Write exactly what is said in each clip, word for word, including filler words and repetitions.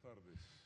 tardes.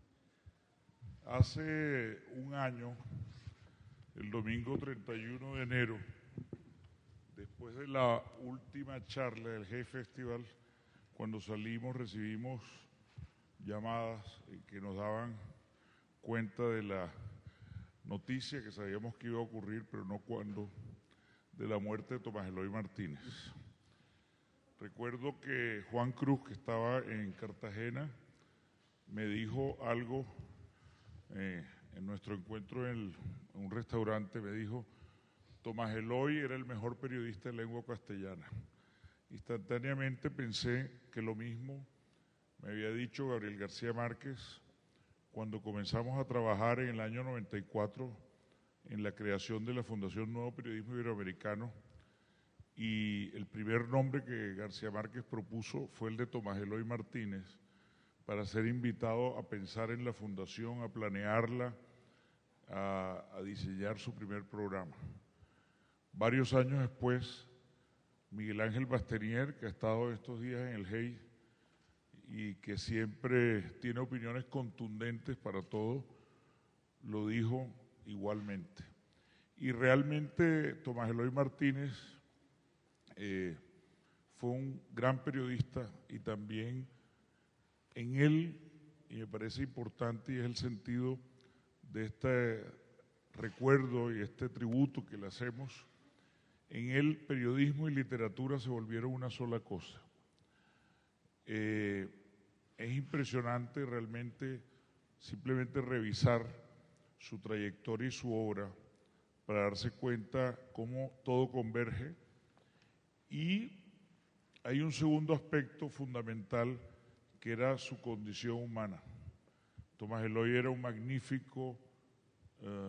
Hace un año, el domingo treinta y uno de enero, después de la última charla del Hey Festival, cuando salimos recibimos llamadas que nos daban cuenta de la noticia que sabíamos que iba a ocurrir, pero no cuándo, de la muerte de Tomás Eloy Martínez. Recuerdo que Juan Cruz, que estaba en Cartagena, me dijo algo eh, en nuestro encuentro en, el, en un restaurante, me dijo: Tomás Eloy era el mejor periodista de lengua castellana. Instantáneamente pensé que lo mismo me había dicho Gabriel García Márquez cuando comenzamos a trabajar en el año noventa y cuatro en la creación de la Fundación Nuevo Periodismo Iberoamericano, y el primer nombre que García Márquez propuso fue el de Tomás Eloy Martínez para ser invitado a pensar en la fundación, a planearla, a, a diseñar su primer programa. Varios años después, Miguel Ángel Bastenier, que ha estado estos días en el Hey y que siempre tiene opiniones contundentes para todo, lo dijo igualmente. Y realmente Tomás Eloy Martínez eh, fue un gran periodista, y también en él, y me parece importante, y es el sentido de este recuerdo y este tributo que le hacemos, en él periodismo y literatura se volvieron una sola cosa. Eh, es impresionante realmente simplemente revisar su trayectoria y su obra para darse cuenta cómo todo converge. Y hay un segundo aspecto fundamental, que era su condición humana. Tomás Eloy era un magnífico eh,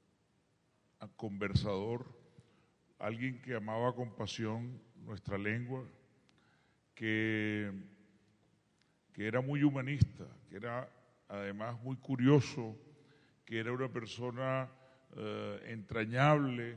conversador, alguien que amaba con pasión nuestra lengua, que, que era muy humanista, que era además muy curioso, que era una persona eh, entrañable,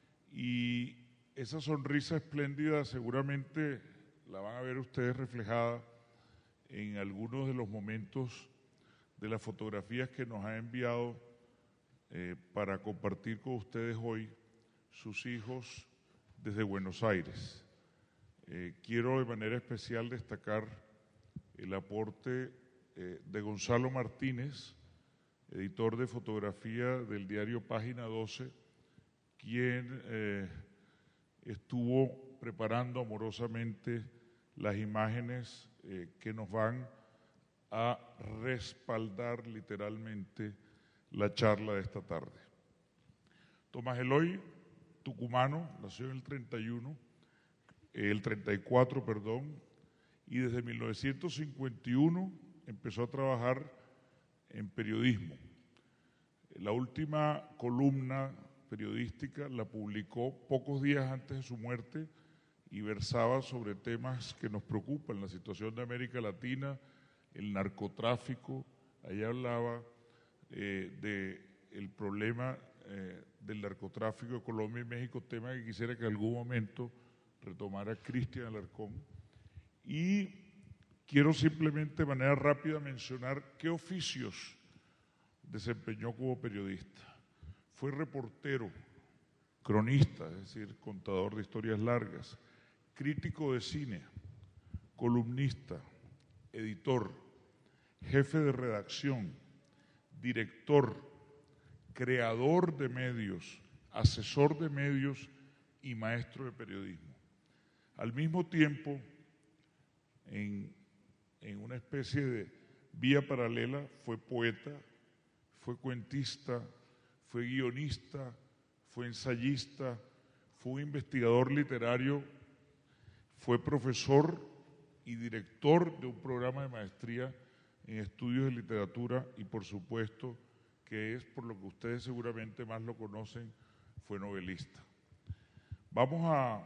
y esa sonrisa espléndida seguramente la van a ver ustedes reflejada en algunos de los momentos de las fotografías que nos ha enviado eh, para compartir con ustedes hoy sus hijos desde Buenos Aires. Eh, quiero de manera especial destacar el aporte eh, de Gonzalo Martínez, editor de fotografía del diario Página doce, quien eh, estuvo preparando amorosamente las imágenes eh, que nos van a respaldar literalmente la charla de esta tarde. Tomás Eloy, tucumano, nació en el treinta y uno, eh, el treinta y cuatro, perdón, y desde mil novecientos cincuenta y uno empezó a trabajar en periodismo. La última columna periodística la publicó pocos días antes de su muerte y versaba sobre temas que nos preocupan: la situación de América Latina, el narcotráfico. Ahí hablaba eh, del problema eh, del narcotráfico de Colombia y México, tema que quisiera que en algún momento retomara Cristian Alarcón. Y quiero simplemente de manera rápida mencionar qué oficios desempeñó como periodista. Fue reportero, cronista, es decir, contador de historias largas, crítico de cine, columnista, editor, jefe de redacción, director, creador de medios, asesor de medios y maestro de periodismo. Al mismo tiempo, en, en una especie de vía paralela, fue poeta, fue cuentista, fue guionista, fue ensayista, fue un investigador literario, fue profesor y director de un programa de maestría en estudios de literatura, y por supuesto que es, por lo que ustedes seguramente más lo conocen, fue novelista. Vamos a,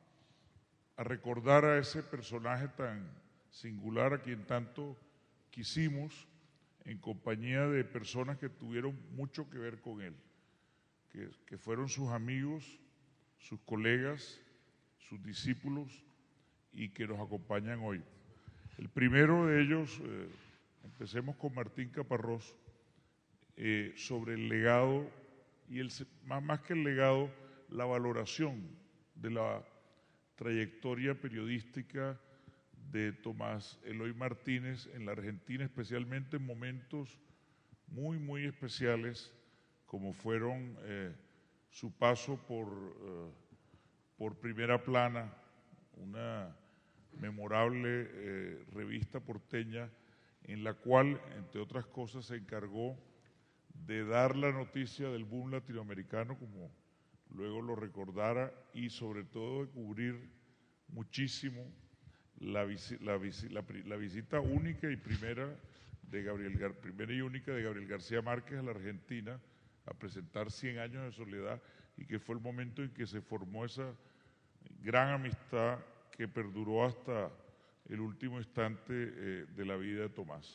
a recordar a ese personaje tan singular, a quien tanto quisimos, en compañía de personas que tuvieron mucho que ver con él, que, que fueron sus amigos, sus colegas, sus discípulos, y que nos acompañan hoy. El primero de ellos, eh, Empecemos con Martín Caparrós, eh, sobre el legado, y el, más, más que el legado, la valoración de la trayectoria periodística de Tomás Eloy Martínez en la Argentina, especialmente en momentos muy, muy especiales, como fueron eh, su paso por, eh, por Primera Plana, una memorable eh, revista porteña en la cual, entre otras cosas, se encargó de dar la noticia del boom latinoamericano, como luego lo recordara, y sobre todo de cubrir muchísimo la, visi la, visi la, la visita única y primera de Gabriel Gar primera y única de Gabriel García Márquez a la Argentina a presentar cien años de soledad, y que fue el momento en que se formó esa gran amistad que perduró hasta el último instante eh, de la vida de Tomás.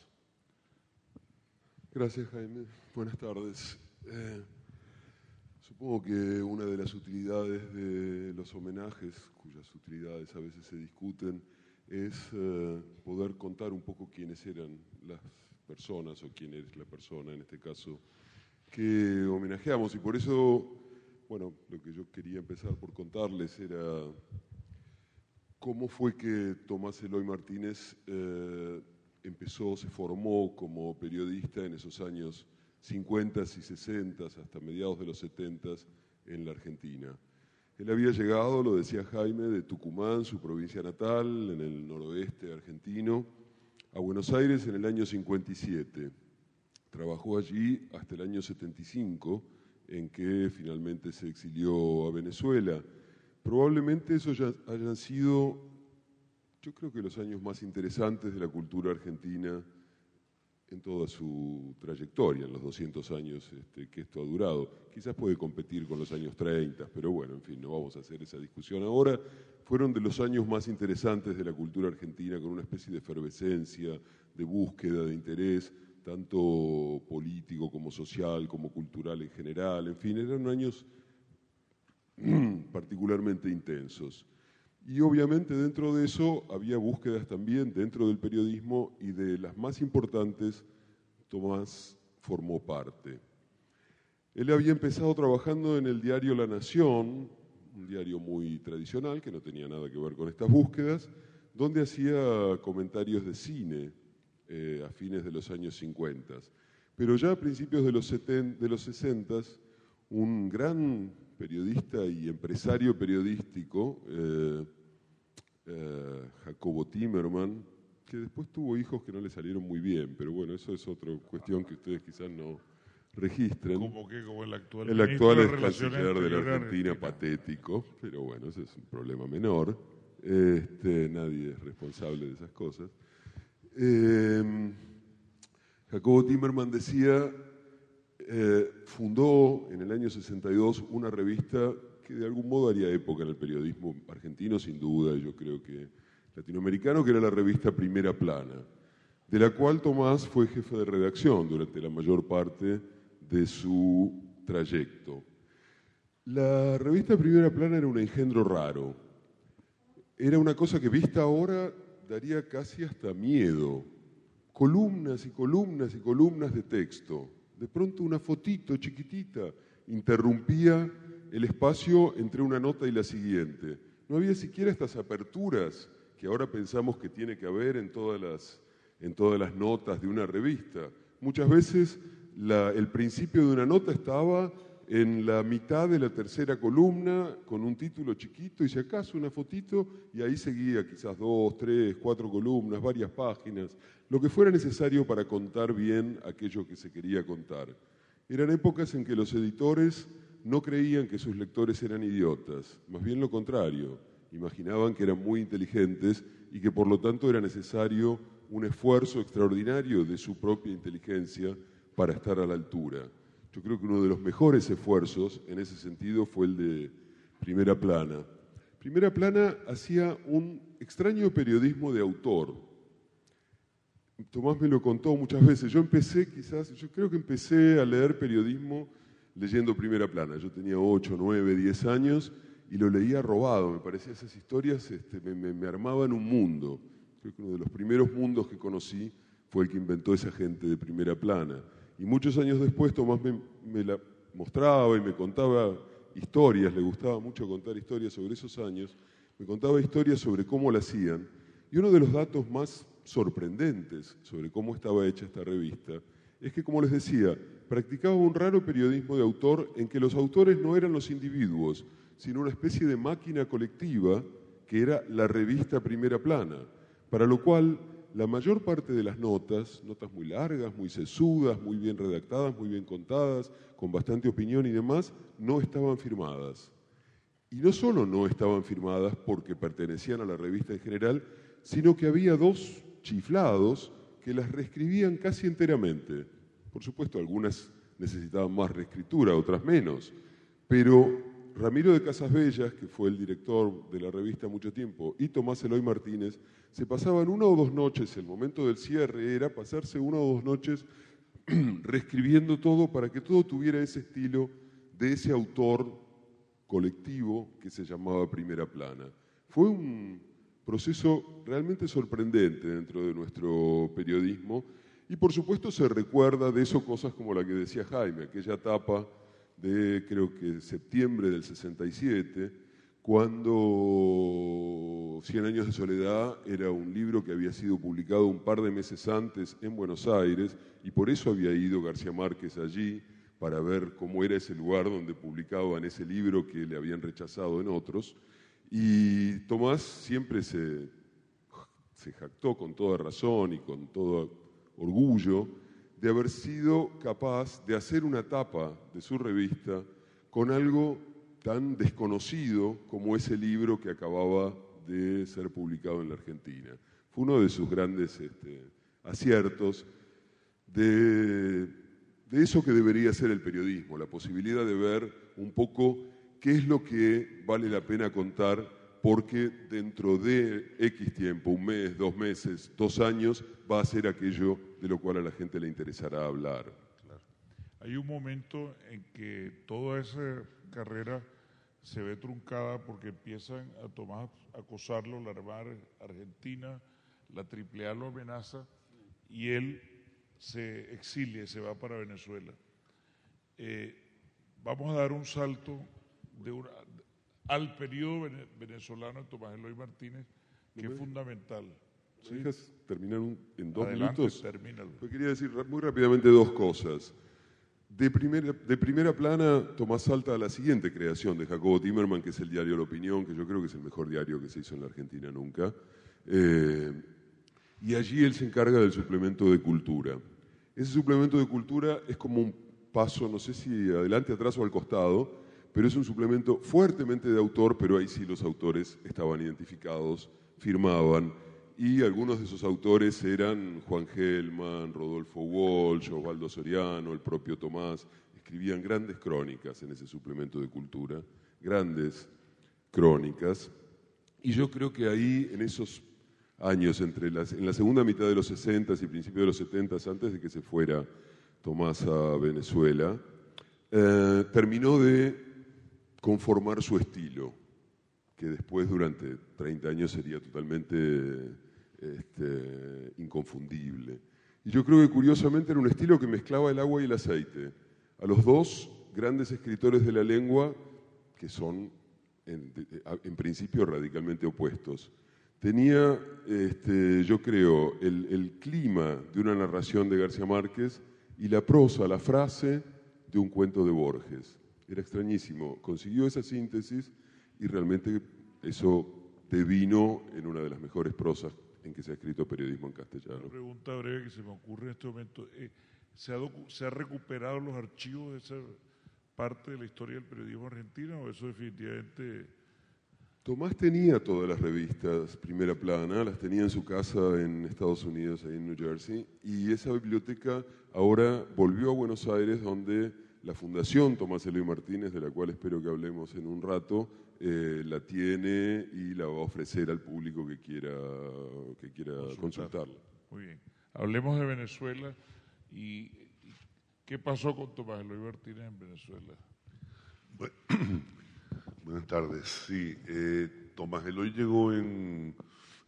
Gracias, Jaime. Buenas tardes. Eh, supongo que una de las utilidades de los homenajes, cuyas utilidades a veces se discuten, es eh, poder contar un poco quiénes eran las personas o quién es la persona, en este caso, que homenajeamos. Y por eso, bueno, lo que yo quería empezar por contarles era cómo fue que Tomás Eloy Martínez eh, empezó, se formó como periodista en esos años cincuenta y sesenta, hasta mediados de los setenta en la Argentina. Él había llegado, lo decía Jaime, de Tucumán, su provincia natal, en el noroeste argentino, a Buenos Aires en el año cincuenta y siete. Trabajó allí hasta el año setenta y cinco, en que finalmente se exilió a Venezuela. Probablemente esos ya hayan sido, yo creo que los años más interesantes de la cultura argentina en toda su trayectoria, en los doscientos años este, que esto ha durado. Quizás puede competir con los años treinta, pero bueno, en fin, no vamos a hacer esa discusión ahora. Fueron de los años más interesantes de la cultura argentina, con una especie de efervescencia, de búsqueda, de interés, tanto político como social, como cultural en general. En fin, eran años particularmente intensos. Y obviamente dentro de eso había búsquedas también dentro del periodismo, y de las más importantes Tomás formó parte. Él había empezado trabajando en el diario La Nación, un diario muy tradicional que no tenía nada que ver con estas búsquedas, donde hacía comentarios de cine eh, a fines de los años cincuenta. Pero ya a principios de los, setenta, de los sesenta, un gran periodista y empresario periodístico, eh, eh, Jacobo Timerman, que después tuvo hijos que no le salieron muy bien, pero bueno, eso es otra cuestión que ustedes quizás no registren. Como que como el actual, el actual es canciller de la Argentina, Argentina, patético, pero bueno, ese es un problema menor. Este, nadie es responsable de esas cosas. Eh, Jacobo Timerman decía, eh, fundó en el año sesenta y dos una revista que de algún modo haría época en el periodismo argentino, sin duda, y yo creo que latinoamericano, que era la revista Primera Plana, de la cual Tomás fue jefe de redacción durante la mayor parte de su trayecto. La revista Primera Plana era un engendro raro. Era una cosa que vista ahora daría casi hasta miedo. Columnas y columnas y columnas de texto. De pronto una fotito chiquitita interrumpía el espacio entre una nota y la siguiente. No había siquiera estas aperturas que ahora pensamos que tiene que haber en todas las, en todas las notas de una revista. Muchas veces la, el principio de una nota estaba en la mitad de la tercera columna con un título chiquito y si acaso una fotito, y ahí seguía quizás dos, tres, cuatro columnas, varias páginas, lo que fuera necesario para contar bien aquello que se quería contar. Eran épocas en que los editores no creían que sus lectores eran idiotas, más bien lo contrario, imaginaban que eran muy inteligentes y que por lo tanto era necesario un esfuerzo extraordinario de su propia inteligencia para estar a la altura. Yo creo que uno de los mejores esfuerzos en ese sentido fue el de Primera Plana. Primera Plana hacía un extraño periodismo de autor. Tomás me lo contó muchas veces. Yo empecé quizás, yo creo que empecé a leer periodismo leyendo Primera Plana. Yo tenía ocho, nueve, diez años y lo leía robado. Me parecía esas historias, este, me, me, me armaban un mundo. Creo que uno de los primeros mundos que conocí fue el que inventó esa gente de primera plana. Y muchos años después Tomás me, me la mostraba y me contaba historias, le gustaba mucho contar historias sobre esos años, me contaba historias sobre cómo la hacían. Y uno de los datos más sorprendentes sobre cómo estaba hecha esta revista es que, como les decía, practicaba un raro periodismo de autor en que los autores no eran los individuos, sino una especie de máquina colectiva que era la revista Primera Plana, para lo cual la mayor parte de las notas, notas muy largas, muy sesudas, muy bien redactadas, muy bien contadas, con bastante opinión y demás, no estaban firmadas. Y no solo no estaban firmadas porque pertenecían a la revista en general, sino que había dos chiflados que las reescribían casi enteramente. Por supuesto, algunas necesitaban más reescritura, otras menos, pero Ramiro de Casasbellas, que fue el director de la revista mucho tiempo, y Tomás Eloy Martínez, se pasaban una o dos noches, el momento del cierre era pasarse una o dos noches reescribiendo todo para que todo tuviera ese estilo de ese autor colectivo que se llamaba Primera Plana. Fue un proceso realmente sorprendente dentro de nuestro periodismo y por supuesto se recuerda de eso cosas como la que decía Jaime, aquella etapa de creo que septiembre del sesenta y siete, cuando Cien años de soledad era un libro que había sido publicado un par de meses antes en Buenos Aires y por eso había ido García Márquez allí para ver cómo era ese lugar donde publicaban ese libro que le habían rechazado en otros. Y Tomás siempre se, se jactó con toda razón y con todo orgullo de haber sido capaz de hacer una tapa de su revista con algo tan desconocido como ese libro que acababa de ser publicado en la Argentina. Fue uno de sus grandes este, aciertos de, de eso que debería ser el periodismo, la posibilidad de ver un poco qué es lo que vale la pena contar, porque dentro de X tiempo, un mes, dos meses, dos años, va a ser aquello de lo cual a la gente le interesará hablar. Claro. Hay un momento en que toda esa carrera se ve truncada porque empiezan a Tomás a acosarlo, la Armada Argentina, la Triple A lo amenaza y él se exilia y se va para Venezuela. Eh, vamos a dar un salto de una, al periodo venezolano de Tomás Eloy Martínez, que es fundamental. ¿Sí? ¿Me dejas terminar un, en dos Adelante, minutos? Termínalo. Yo quería decir muy rápidamente dos cosas. De primera, de primera plana, Tomás salta a la siguiente creación de Jacobo Timerman, que es el diario La Opinión, que yo creo que es el mejor diario que se hizo en la Argentina nunca. Eh, y allí él se encarga del suplemento de cultura. Ese suplemento de cultura es como un paso, no sé si adelante, atrás o al costado, pero es un suplemento fuertemente de autor, pero ahí sí los autores estaban identificados, firmaban, y algunos de esos autores eran Juan Gelman, Rodolfo Walsh, Osvaldo Soriano, el propio Tomás. Escribían grandes crónicas en ese suplemento de cultura, grandes crónicas. Y yo creo que ahí, en esos años, entre las, en la segunda mitad de los sesentas y principios de los setentas, antes de que se fuera Tomás a Venezuela, eh, terminó de conformar su estilo, que después durante treinta años sería totalmente este, inconfundible. Y yo creo que curiosamente era un estilo que mezclaba el agua y el aceite. A los dos grandes escritores de la lengua, que son en, en principio radicalmente opuestos. Tenía, este, yo creo, el, el clima de una narración de García Márquez y la prosa, la frase de un cuento de Borges. Era extrañísimo. Consiguió esa síntesis y realmente eso devino en una de las mejores prosas en que se ha escrito periodismo en castellano. Una pregunta breve que se me ocurre en este momento. Eh, ¿se, ha ¿Se ha recuperado los archivos de esa parte de la historia del periodismo argentino o eso definitivamente...? Tomás tenía todas las revistas Primera Plana, las tenía en su casa en Estados Unidos, ahí en New Jersey, y esa biblioteca ahora volvió a Buenos Aires, donde la Fundación Tomás Eloy Martínez, de la cual espero que hablemos en un rato, eh, la tiene y la va a ofrecer al público que quiera, que quiera consultarla. Muy bien. Hablemos de Venezuela y, y ¿qué pasó con Tomás Eloy Martínez en Venezuela? Bueno, buenas tardes. Sí, eh, Tomás Eloy llegó en,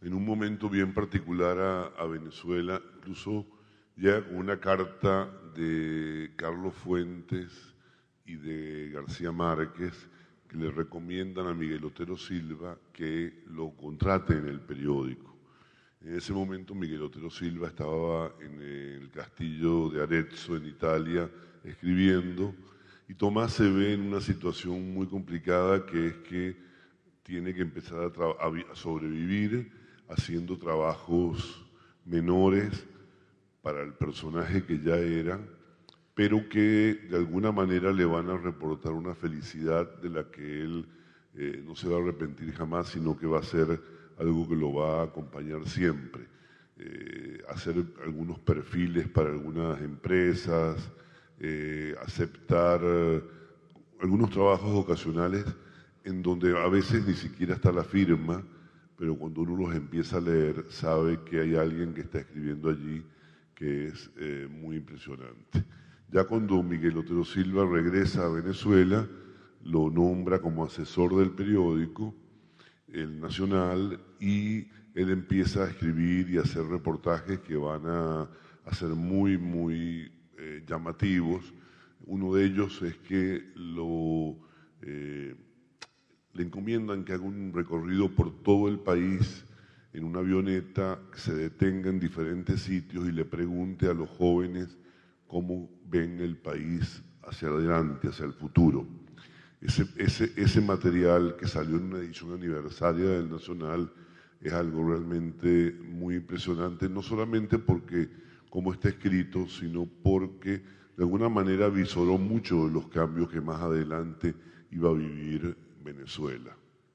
en un momento bien particular a, a Venezuela, incluso ya con una carta de Carlos Fuentes y de García Márquez que le recomiendan a Miguel Otero Silva que lo contrate en el periódico. En ese momento Miguel Otero Silva estaba en el castillo de Arezzo, en Italia, escribiendo, y Tomás se ve en una situación muy complicada, que es que tiene que empezar a, a sobrevivir haciendo trabajos menores para el personaje que ya era, pero que de alguna manera le van a reportar una felicidad de la que él eh, no se va a arrepentir jamás, sino que va a ser algo que lo va a acompañar siempre. Eh, hacer algunos perfiles para algunas empresas, eh, aceptar eh, algunos trabajos ocasionales en donde a veces ni siquiera está la firma, pero cuando uno los empieza a leer sabe que hay alguien que está escribiendo allí que es eh, muy impresionante. Ya cuando Miguel Otero Silva regresa a Venezuela, lo nombra como asesor del periódico, El Nacional, y él empieza a escribir y a hacer reportajes que van a, a ser muy, muy eh, llamativos. Uno de ellos es que lo, eh, le encomiendan que haga un recorrido por todo el país en una avioneta, que se detenga en diferentes sitios y le pregunte a los jóvenes cómo ven el país hacia adelante, hacia el futuro. Ese, ese, ese material que salió en una edición aniversaria del Nacional es algo realmente muy impresionante, no solamente porque como está escrito, sino porque de alguna manera visoró mucho de los cambios que más adelante iba a vivir Venezuela.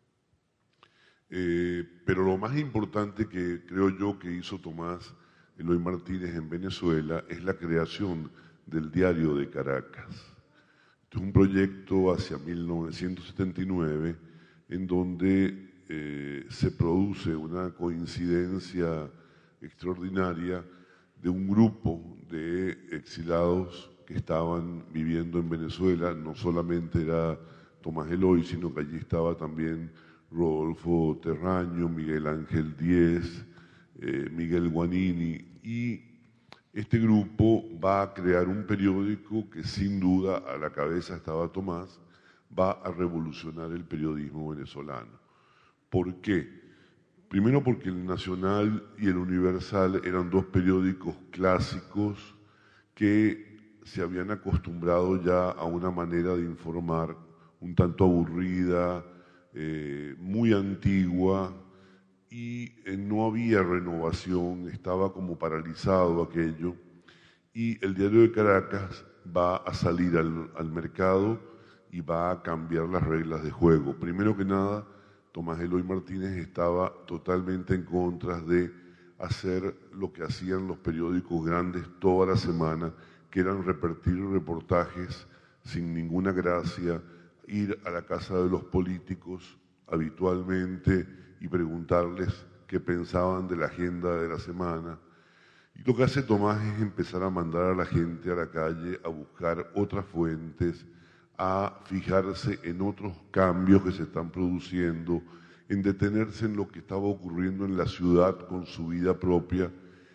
Eh, pero lo más importante que creo yo que hizo Tomás Eloy Martínez en Venezuela es la creación del Diario de Caracas. Este es un proyecto hacia mil novecientos setenta y nueve en donde eh, se produce una coincidencia extraordinaria de un grupo de exilados que estaban viviendo en Venezuela. No solamente era Tomás Eloy, sino que allí estaba también Rodolfo Terraño, Miguel Ángel Díez, eh, Miguel Guanini, y este grupo va a crear un periódico que sin duda a la cabeza estaba Tomás, va a revolucionar el periodismo venezolano. ¿Por qué? Primero porque el Nacional y el Universal eran dos periódicos clásicos que se habían acostumbrado ya a una manera de informar un tanto aburrida, eh, muy antigua, y eh, no había renovación, estaba como paralizado aquello, y el Diario de Caracas va a salir al, al mercado y va a cambiar las reglas de juego. Primero que nada, Tomás Eloy Martínez estaba totalmente en contra de hacer lo que hacían los periódicos grandes toda la semana, que eran repetir reportajes sin ninguna gracia, ir a la casa de los políticos habitualmente y preguntarles qué pensaban de la agenda de la semana. Y lo que hace Tomás es empezar a mandar a la gente a la calle a buscar otras fuentes, a fijarse en otros cambios que se están produciendo, en detenerse en lo que estaba ocurriendo en la ciudad con su vida propia,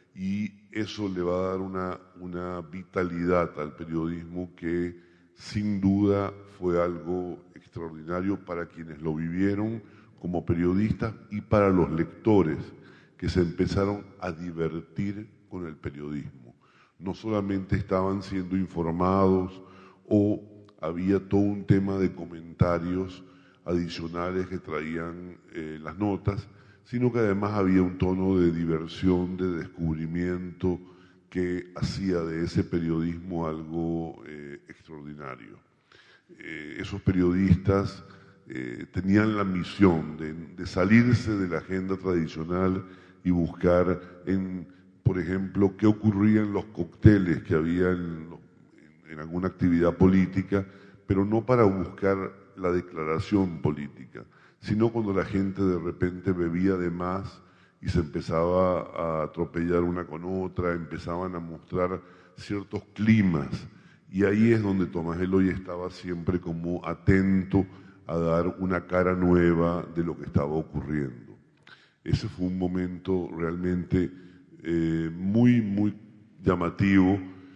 y eso le va a dar una, una vitalidad al periodismo que sin duda fue algo extraordinario para quienes lo vivieron como periodistas y para los lectores que se empezaron a divertir con el periodismo. No solamente estaban siendo informados o había todo un tema de comentarios adicionales que traían eh, las notas, sino que además había un tono de diversión, de descubrimiento que hacía de ese periodismo algo eh, extraordinario. Eh, esos periodistas eh, tenían la misión de, de salirse de la agenda tradicional y buscar, en, por ejemplo, qué ocurría en los cócteles que había en, en, en alguna actividad política, pero no para buscar la declaración política, sino cuando la gente de repente bebía de más y se empezaba a atropellar una con otra, empezaban a mostrar ciertos climas, y ahí es donde Tomás Eloy estaba siempre como atento a dar una cara nueva de lo que estaba ocurriendo. Ese fue un momento realmente eh, muy, muy llamativo.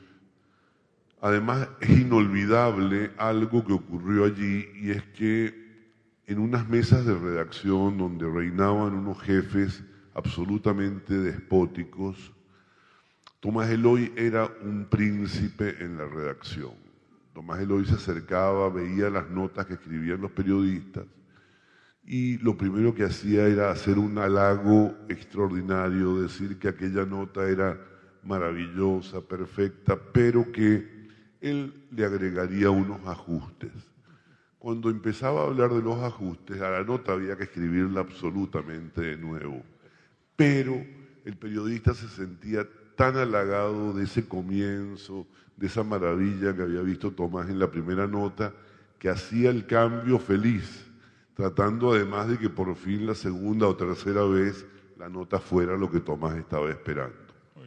Además, es inolvidable algo que ocurrió allí, y es que en unas mesas de redacción donde reinaban unos jefes absolutamente despóticos, Tomás Eloy era un príncipe en la redacción. Tomás Eloy se acercaba, veía las notas que escribían los periodistas, y lo primero que hacía era hacer un halago extraordinario, decir que aquella nota era maravillosa, perfecta, pero que él le agregaría unos ajustes. Cuando empezaba a hablar de los ajustes, a la nota había que escribirla absolutamente de nuevo. Pero el periodista se sentía tan halagado de ese comienzo, de esa maravilla que había visto Tomás en la primera nota, que hacía el cambio feliz, tratando además de que por fin la segunda o tercera vez la nota fuera lo que Tomás estaba esperando.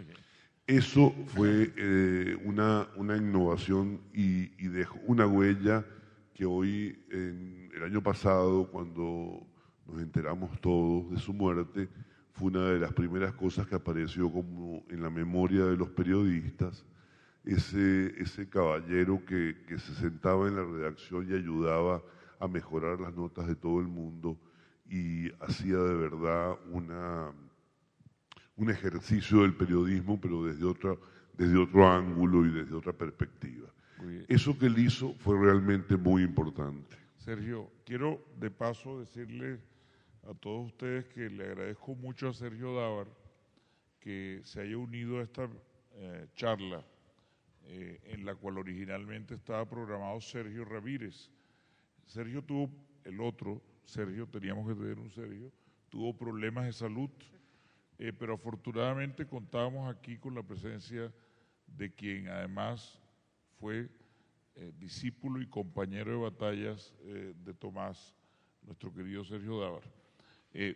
Eso fue eh, una, una innovación y, y dejó una huella que hoy, en el año pasado, cuando nos enteramos todos de su muerte, fue una de las primeras cosas que apareció como en la memoria de los periodistas, ese, ese caballero que, que se sentaba en la redacción y ayudaba a mejorar las notas de todo el mundo y hacía de verdad una, un ejercicio del periodismo, pero desde, otra, desde otro ángulo y desde otra perspectiva. Eso que él hizo fue realmente muy importante. Sergio, quiero de paso decirle a todos ustedes que le agradezco mucho a Sergio Dávar que se haya unido a esta eh, charla eh, en la cual originalmente estaba programado Sergio Ramírez. Sergio tuvo, el otro Sergio, teníamos que tener un Sergio, tuvo problemas de salud, eh, pero afortunadamente contábamos aquí con la presencia de quien además fue eh, discípulo y compañero de batallas eh, de Tomás, nuestro querido Sergio Dávar. Eh,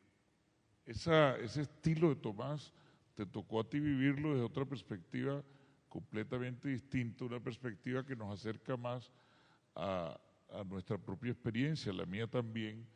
esa, ese estilo de Tomás te tocó a ti vivirlo desde otra perspectiva completamente distinta, una perspectiva que nos acerca más a, a nuestra propia experiencia, la mía también,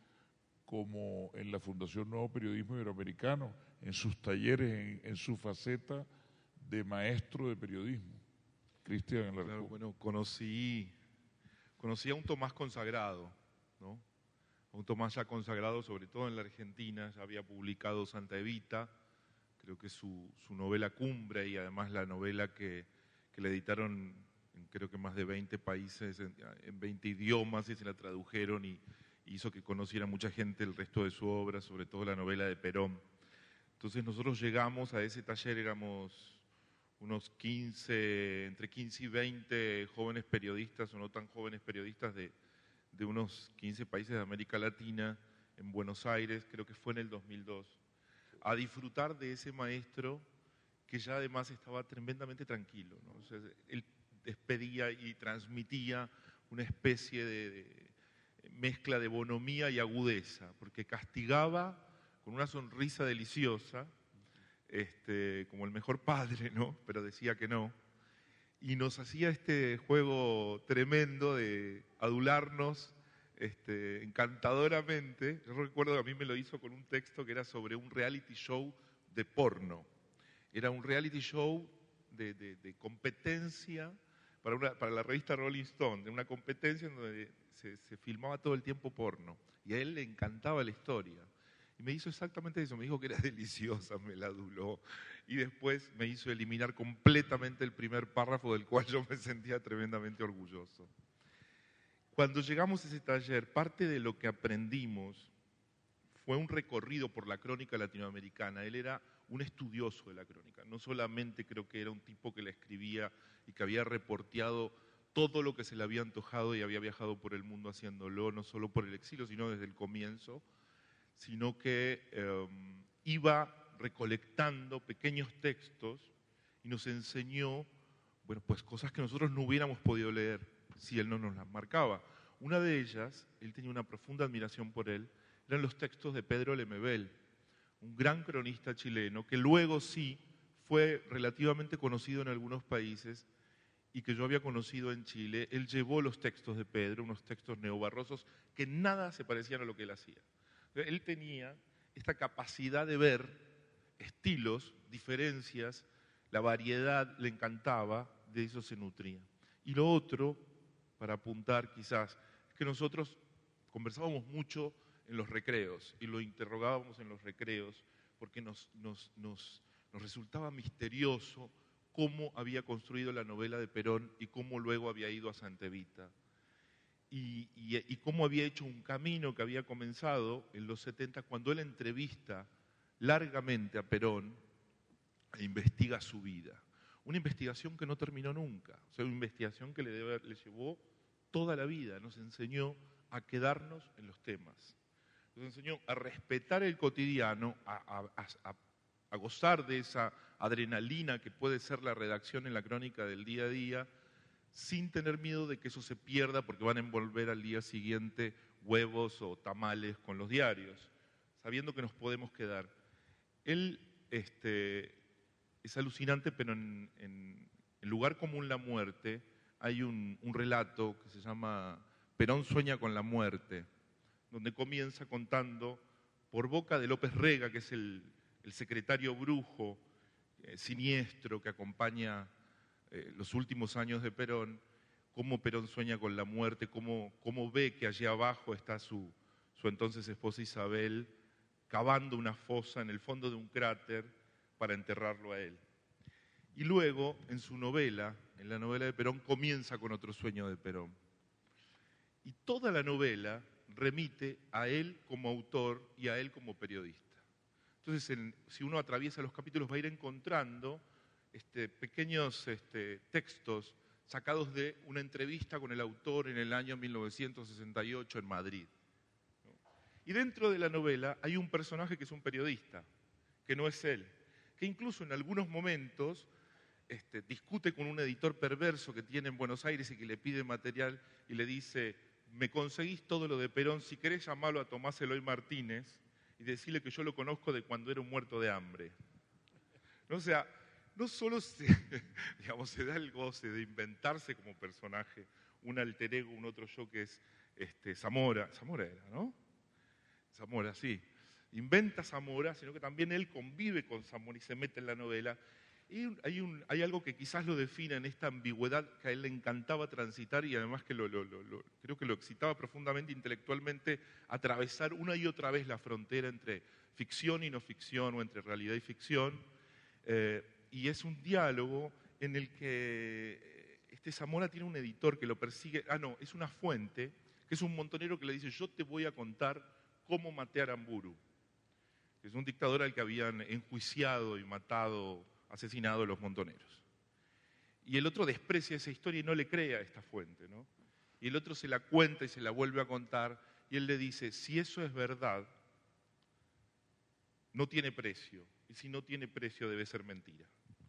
como en la Fundación Nuevo Periodismo Iberoamericano, en sus talleres, en, en su faceta de maestro de periodismo. Cristian Alarcón. Claro, bueno, conocí, conocí a un Tomás consagrado, ¿no? A un Tomás ya consagrado, sobre todo en la Argentina, ya había publicado Santa Evita, creo que su, su novela cumbre, y además la novela que, que le editaron en creo que más de veinte países, en, en veinte idiomas, y se la tradujeron y hizo que conociera mucha gente el resto de su obra, sobre todo la novela de Perón. Entonces nosotros llegamos a ese taller, éramos unos quince, entre quince y veinte jóvenes periodistas, o no tan jóvenes periodistas, de, de unos quince países de América Latina, en Buenos Aires, creo que fue en el dos mil dos, a disfrutar de ese maestro que ya además estaba tremendamente tranquilo, ¿no? O sea, él despedía y transmitía una especie de, de mezcla de bonomía y agudeza, porque castigaba con una sonrisa deliciosa, Este, como el mejor padre, ¿no? Pero decía que no. Y nos hacía este juego tremendo de adularnos este, encantadoramente. Yo recuerdo que a mí me lo hizo con un texto que era sobre un reality show de porno. Era un reality show de, de, de competencia para, una, para la revista Rolling Stone, de una competencia en donde se, se filmaba todo el tiempo porno. Y a él le encantaba la historia. Y me hizo exactamente eso, me dijo que era deliciosa, me la aduló. Y después me hizo eliminar completamente el primer párrafo del cual yo me sentía tremendamente orgulloso. Cuando llegamos a ese taller, parte de lo que aprendimos fue un recorrido por la crónica latinoamericana. Él era un estudioso de la crónica, no solamente creo que era un tipo que la escribía y que había reporteado todo lo que se le había antojado y había viajado por el mundo haciéndolo, no solo por el exilio, sino desde el comienzo, sino que eh, iba recolectando pequeños textos y nos enseñó, bueno, pues cosas que nosotros no hubiéramos podido leer si él no nos las marcaba. Una de ellas, él tenía una profunda admiración por él, eran los textos de Pedro Lemebel, un gran cronista chileno que luego sí fue relativamente conocido en algunos países y que yo había conocido en Chile. Él llevó los textos de Pedro, unos textos neobarrosos que nada se parecían a lo que él hacía. Él tenía esta capacidad de ver estilos, diferencias, la variedad le encantaba, de eso se nutría. Y lo otro, para apuntar quizás, es que nosotros conversábamos mucho en los recreos y lo interrogábamos en los recreos porque nos, nos, nos, nos resultaba misterioso cómo había construido la novela de Perón y cómo luego había ido a Santa Evita. Y, y, y cómo había hecho un camino que había comenzado en los setenta cuando él entrevista largamente a Perón e investiga su vida. Una investigación que no terminó nunca, o sea, una investigación que le, debe, le llevó toda la vida, nos enseñó a quedarnos en los temas, nos enseñó a respetar el cotidiano, a, a, a, a gozar de esa adrenalina que puede ser la redacción en la crónica del día a día, sin tener miedo de que eso se pierda porque van a envolver al día siguiente huevos o tamales con los diarios, sabiendo que nos podemos quedar. Él este, es alucinante, pero en, en, en Lugar Común la Muerte hay un, un relato que se llama Perón sueña con la muerte, donde comienza contando por boca de López Rega, que es el, el secretario brujo, eh, siniestro, que acompaña Eh, los últimos años de Perón, cómo Perón sueña con la muerte, cómo, cómo ve que allí abajo está su, su entonces esposa Isabel, cavando una fosa en el fondo de un cráter para enterrarlo a él. Y luego, en su novela, en la novela de Perón, comienza con otro sueño de Perón. Y toda la novela remite a él como autor y a él como periodista. Entonces, en, si uno atraviesa los capítulos, va a ir encontrando Este, pequeños este, textos sacados de una entrevista con el autor en el año mil novecientos sesenta y ocho en Madrid. ¿No? Y dentro de la novela hay un personaje que es un periodista, que no es él, que incluso en algunos momentos este, discute con un editor perverso que tiene en Buenos Aires y que le pide material y le dice: me conseguís todo lo de Perón, si querés llamarlo a Tomás Eloy Martínez y decirle que yo lo conozco de cuando era un muerto de hambre. ¿No? O sea, no solo se, digamos, se da el goce de inventarse como personaje un alter ego, un otro yo que es este, Zamora, Zamora era, ¿no? Zamora, sí. Inventa Zamora, sino que también él convive con Zamora y se mete en la novela. Y hay, un, hay algo que quizás lo define en esta ambigüedad que a él le encantaba transitar y además que lo, lo, lo, lo, creo que lo excitaba profundamente intelectualmente, atravesar una y otra vez la frontera entre ficción y no ficción o entre realidad y ficción. Eh, Y es un diálogo en el que este Zamora tiene un editor que lo persigue, ah no, es una fuente, que es un montonero que le dice: yo te voy a contar cómo maté a Aramburu. Es un dictador al que habían enjuiciado y matado, asesinado a los montoneros. Y el otro desprecia esa historia y no le cree a esta fuente, ¿no? Y el otro se la cuenta y se la vuelve a contar y él le dice: si eso es verdad, no tiene precio. Y si no tiene precio, debe ser mentira.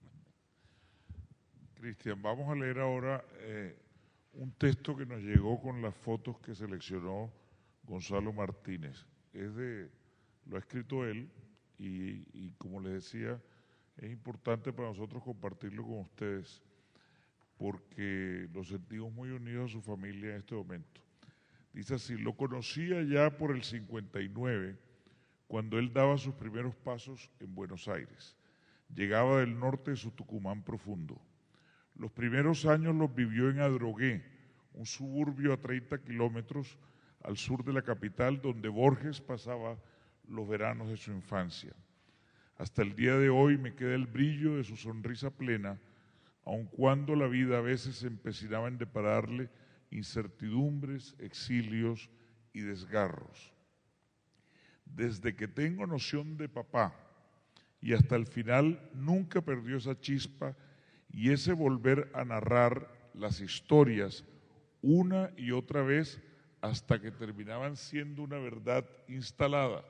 Cristian, vamos a leer ahora eh, un texto que nos llegó con las fotos que seleccionó Gonzalo Martínez. Es de, lo ha escrito él y, y como les decía, es importante para nosotros compartirlo con ustedes porque nos sentimos muy unidos a su familia en este momento. Dice así: lo conocía ya por el cincuenta y nueve, cuando él daba sus primeros pasos en Buenos Aires. Llegaba del norte de su Tucumán profundo. Los primeros años los vivió en Adrogué, un suburbio a treinta kilómetros al sur de la capital, donde Borges pasaba los veranos de su infancia. Hasta el día de hoy me queda el brillo de su sonrisa plena, aun cuando la vida a veces se empecinaba en depararle incertidumbres, exilios y desgarros. Desde que tengo noción de papá y hasta el final nunca perdió esa chispa y ese volver a narrar las historias una y otra vez hasta que terminaban siendo una verdad instalada.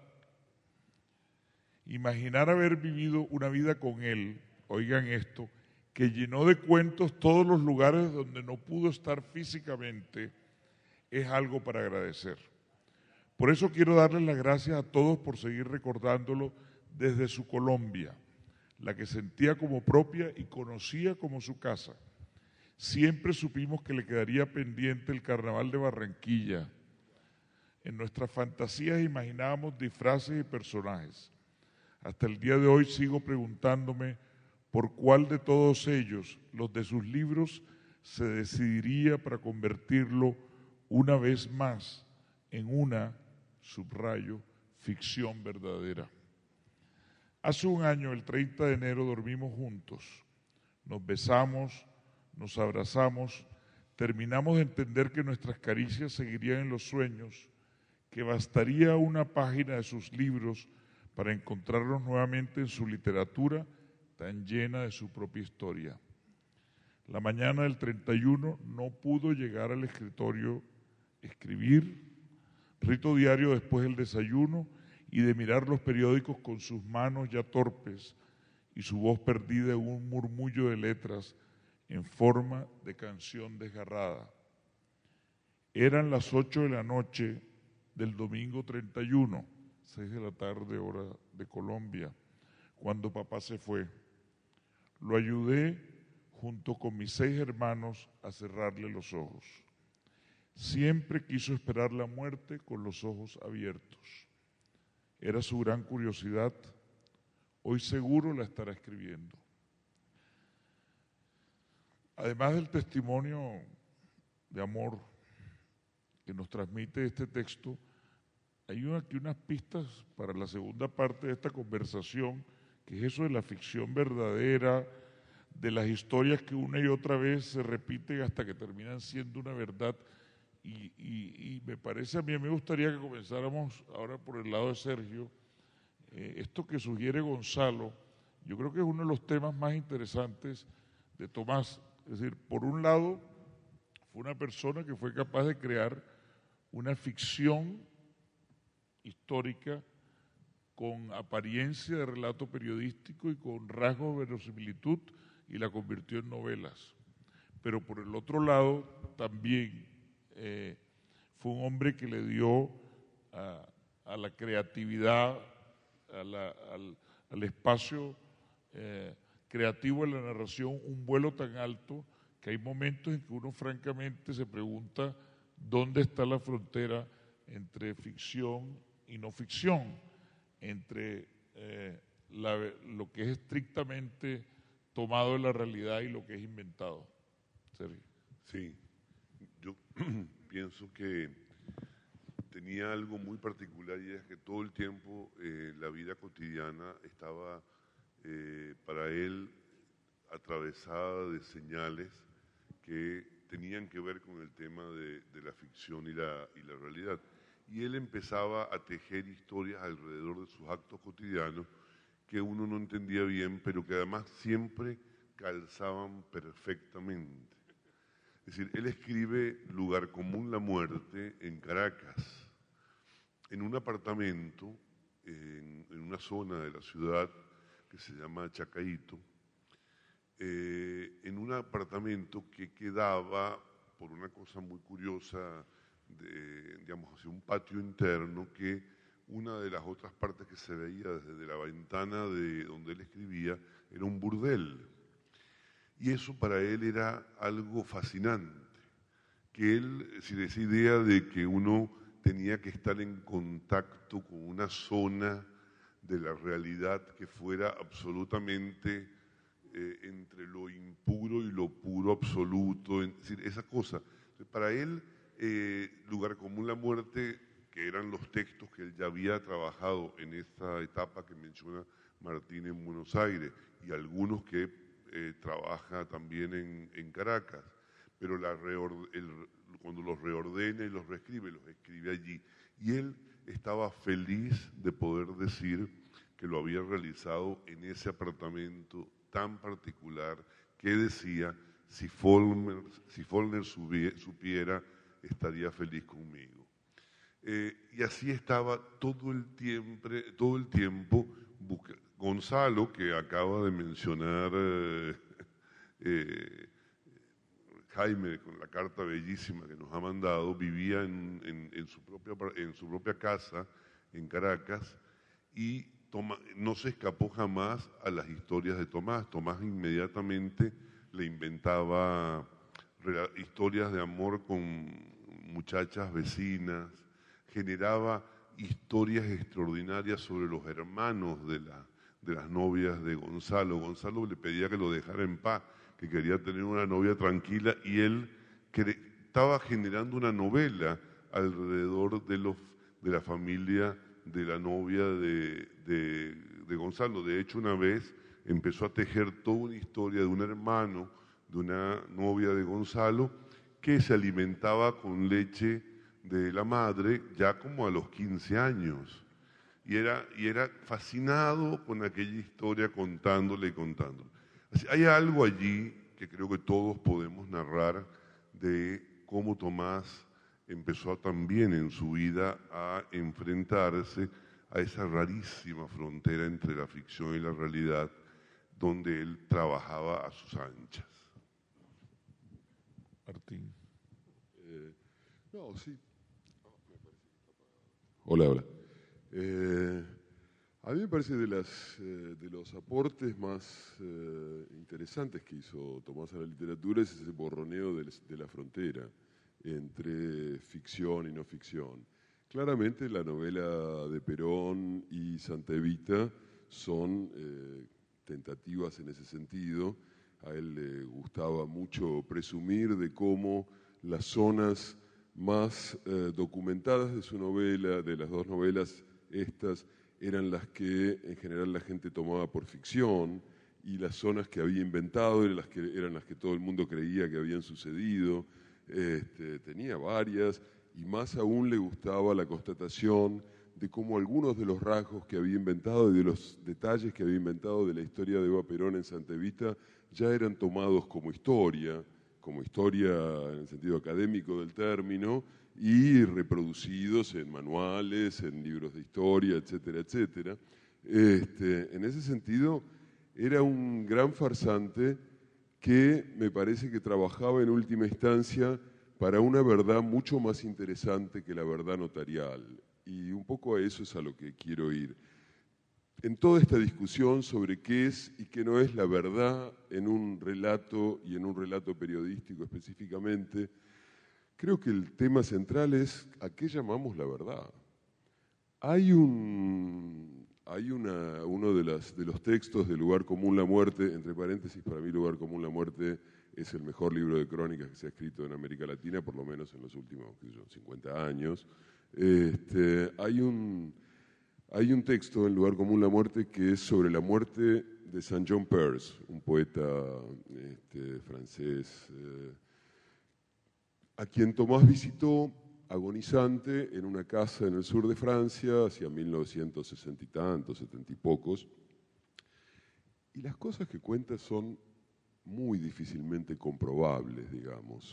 Imaginar haber vivido una vida con él, oigan esto, que llenó de cuentos todos los lugares donde no pudo estar físicamente, es algo para agradecer. Por eso quiero darles las gracias a todos por seguir recordándolo desde su Colombia, la que sentía como propia y conocía como su casa. Siempre supimos que le quedaría pendiente el Carnaval de Barranquilla, En nuestras fantasías imaginábamos disfraces y personajes. Hasta el día de hoy sigo preguntándome por cuál de todos ellos, los de sus libros, se decidiría para convertirlo una vez más en una, subrayo, ficción verdadera. Hace un año, el treinta de enero, dormimos juntos. Nos besamos, nos abrazamos, terminamos de entender que nuestras caricias seguirían en los sueños, que bastaría una página de sus libros para encontrarnos nuevamente en su literatura tan llena de su propia historia. La mañana del treinta y uno no pudo llegar al escritorio, escribir, rito diario después del desayuno y de mirar los periódicos con sus manos ya torpes y su voz perdida en un murmullo de letras en forma de canción desgarrada. Eran las ocho de la noche del domingo treinta y uno, seis de la tarde, hora de Colombia, cuando papá se fue. Lo ayudé junto con mis seis hermanos a cerrarle los ojos. Siempre quiso esperar la muerte con los ojos abiertos. Era su gran curiosidad. Hoy seguro la estará escribiendo. Además del testimonio de amor que nos transmite este texto, hay aquí unas pistas para la segunda parte de esta conversación, que es eso de la ficción verdadera, de las historias que una y otra vez se repiten hasta que terminan siendo una verdad. Y, y, y me parece, a mí me gustaría que comenzáramos ahora por el lado de Sergio. Eh, esto que sugiere Gonzalo, yo creo que es uno de los temas más interesantes de Tomás. Es decir, por un lado, fue una persona que fue capaz de crear una ficción histórica con apariencia de relato periodístico y con rasgos de verosimilitud, y la convirtió en novelas. Pero por el otro lado, también eh, fue un hombre que le dio a, a la creatividad, a la, al, al espacio eh, creativo de la narración, un vuelo tan alto que hay momentos en que uno francamente se pregunta dónde está la frontera entre ficción y no ficción, entre eh, la, lo que es estrictamente tomado de la realidad y lo que es inventado. Sergio. Sí, yo pienso que tenía algo muy particular, y es que todo el tiempo eh, la vida cotidiana estaba eh, para él atravesada de señales que tenían que ver con el tema de, de la ficción y la, y la realidad. Y él empezaba a tejer historias alrededor de sus actos cotidianos que uno no entendía bien, pero que además siempre calzaban perfectamente. Es decir, él escribe Lugar común, la muerte, en Caracas, en un apartamento, en, en una zona de la ciudad que se llama Chacaíto, eh, en un apartamento que quedaba, por una cosa muy curiosa, de, digamos, hacia un patio interno, que una de las otras partes que se veía desde la ventana de donde él escribía era un burdel. Y eso para él era algo fascinante, que él, si esa idea de que uno tenía que estar en contacto con una zona de la realidad que fuera absolutamente eh, entre lo impuro y lo puro absoluto, es decir, esa cosa. Para él, eh, Lugar común, la muerte, que eran los textos que él ya había trabajado en esta etapa que menciona Martín en Buenos Aires, y algunos que eh, trabaja también en, en Caracas, pero la reord- el, cuando los reordena y los reescribe, los escribe allí. Y él estaba feliz de poder decir que lo había realizado en ese apartamento tan particular que decía, si Follner, si Follner supiera, estaría feliz conmigo. Eh, y así estaba todo el tiempo, todo el tiempo busca, Gonzalo, que acaba de mencionar eh, eh, Jaime, con la carta bellísima que nos ha mandado, vivía en, en, en, su, propia, en su propia casa en Caracas y toma, no se escapó jamás a las historias de Tomás. Tomás inmediatamente le inventaba historias de amor con muchachas vecinas, generaba historias extraordinarias sobre los hermanos de, la, de las novias de Gonzalo. Gonzalo le pedía que lo dejara en paz, que quería tener una novia tranquila, y él estaba generando una novela alrededor de, los, de la familia de la novia de, de, de Gonzalo. De hecho, una vez empezó a tejer toda una historia de un hermano de una novia de Gonzalo que se alimentaba con leche de la madre ya como a los quince años. Y era, y era fascinado con aquella historia, contándole y contándole. Así, hay algo allí que creo que todos podemos narrar de cómo Tomás empezó también en su vida a enfrentarse a esa rarísima frontera entre la ficción y la realidad, donde él trabajaba a sus anchas. Martín. Eh, no, sí. Hola, hola. Eh, a mí me parece de, las, eh, de los aportes más eh, interesantes que hizo Tomás a la literatura es ese borroneo de, de la frontera entre ficción y no ficción. Claramente la novela de Perón y Santa Evita son eh, tentativas en ese sentido. A él le gustaba mucho presumir de cómo las zonas más eh, documentadas de su novela, de las dos novelas, estas eran las que en general la gente tomaba por ficción, y las zonas que había inventado eran las que, eran las que todo el mundo creía que habían sucedido. Este, tenía varias, y más aún le gustaba la constatación de cómo algunos de los rasgos que había inventado y de los detalles que había inventado de la historia de Eva Perón en Santa Evita ya eran tomados como historia, como historia en el sentido académico del término, y reproducidos en manuales, en libros de historia, etcétera, etcétera. Este, en ese sentido, era un gran farsante que me parece que trabajaba en última instancia para una verdad mucho más interesante que la verdad notarial. Y un poco a eso es a lo que quiero ir. En toda esta discusión sobre qué es y qué no es la verdad en un relato, y en un relato periodístico específicamente, creo que el tema central es a qué llamamos la verdad. Hay un, hay una, uno de, las, de los textos de Lugar Común la Muerte, entre paréntesis, para mí Lugar Común la Muerte es el mejor libro de crónicas que se ha escrito en América Latina, por lo menos en los últimos qué sé yo, cincuenta años. Este, hay, un, hay un texto en Lugar Común la Muerte que es sobre la muerte de Saint John Perse, un poeta este, francés, eh, a quien Tomás visitó agonizante en una casa en el sur de Francia hacia mil novecientos sesenta y tantos, setenta y pocos. Y las cosas que cuenta son muy difícilmente comprobables, digamos.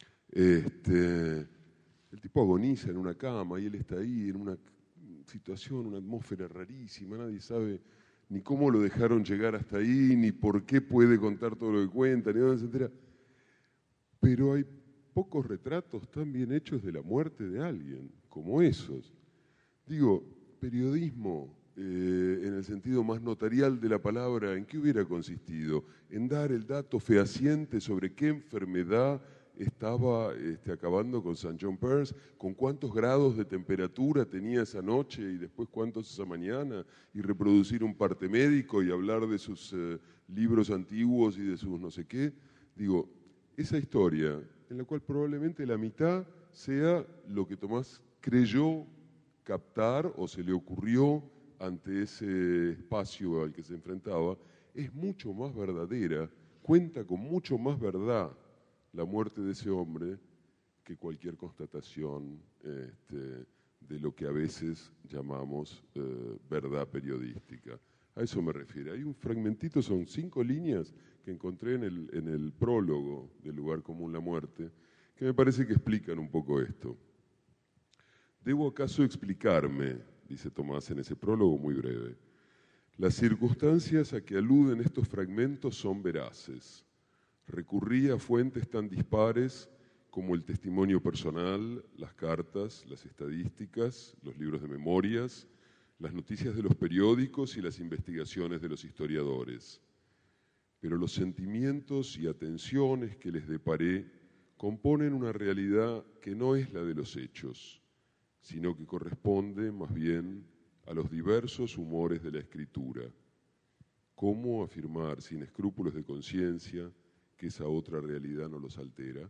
Este, el tipo agoniza en una cama y él está ahí en una situación, una atmósfera rarísima. Nadie sabe ni cómo lo dejaron llegar hasta ahí, ni por qué puede contar todo lo que cuenta, ni dónde se entera. Pero hay pocos retratos tan bien hechos de la muerte de alguien como esos. Digo, periodismo eh, en el sentido más notarial de la palabra, ¿en qué hubiera consistido? En dar el dato fehaciente sobre qué enfermedad estaba este, acabando con Saint John Perse, con cuántos grados de temperatura tenía esa noche y después cuántos esa mañana, y reproducir un parte médico y hablar de sus eh, libros antiguos y de sus no sé qué. Digo, esa historia, en la cual probablemente la mitad sea lo que Tomás creyó captar o se le ocurrió ante ese espacio al que se enfrentaba, es mucho más verdadera, cuenta con mucho más verdad la muerte de ese hombre que cualquier constatación este, de lo que a veces llamamos eh, verdad periodística. A eso me refiero. Hay un fragmentito, son cinco líneas que encontré en el, en el prólogo del Lugar Común la Muerte, que me parece que explican un poco esto. ¿Debo acaso explicarme?, dice Tomás en ese prólogo muy breve. Las circunstancias a que aluden estos fragmentos son veraces. Recurrí a fuentes tan dispares como el testimonio personal, las cartas, las estadísticas, los libros de memorias, las noticias de los periódicos y las investigaciones de los historiadores. Pero los sentimientos y atenciones que les deparé componen una realidad que no es la de los hechos, sino que corresponde más bien a los diversos humores de la escritura. ¿Cómo afirmar sin escrúpulos de conciencia que esa otra realidad no los altera?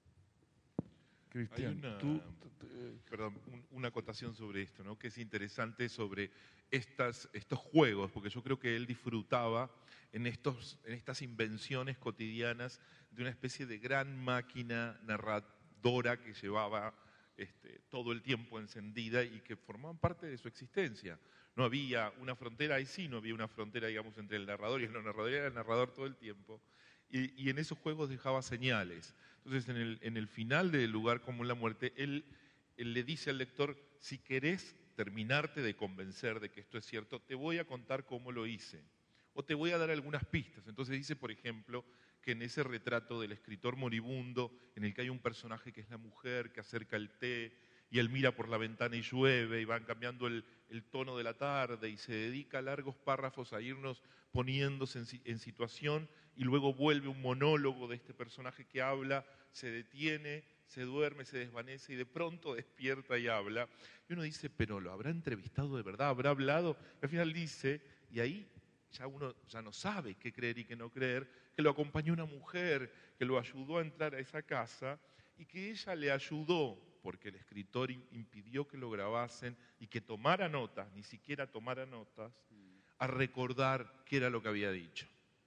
Cristian, Hay una, tú... perdón, un- una acotación sobre esto, ¿no? Que es interesante sobre estas, estos juegos, porque yo creo que él disfrutaba en, estos, en estas invenciones cotidianas de una especie de gran máquina narradora que llevaba este, todo el tiempo encendida y que formaban parte de su existencia. No había una frontera, ahí sí no había una frontera, digamos, entre el narrador y el no narrador, era el narrador todo el tiempo. Y, y en esos juegos dejaba señales. Entonces, en el, en el final de Lugar común, la muerte, él, él le dice al lector, si querés terminarte de convencer de que esto es cierto, te voy a contar cómo lo hice. O te voy a dar algunas pistas. Entonces dice, por ejemplo, que en ese retrato del escritor moribundo, en el que hay un personaje que es la mujer, que acerca el té, y él mira por la ventana y llueve, y van cambiando el, el tono de la tarde, y se dedica a largos párrafos a irnos poniéndose en, en situación, y luego vuelve un monólogo de este personaje que habla, se detiene, se duerme, se desvanece, y de pronto despierta y habla. Y uno dice, pero ¿lo habrá entrevistado de verdad? ¿Habrá hablado? Y al final dice, y ahí ya uno ya no sabe qué creer y qué no creer, que lo acompañó una mujer, que lo ayudó a entrar a esa casa y que ella le ayudó, porque el escritor impidió que lo grabasen y que tomara notas, ni siquiera tomara notas, a recordar qué era lo que había dicho.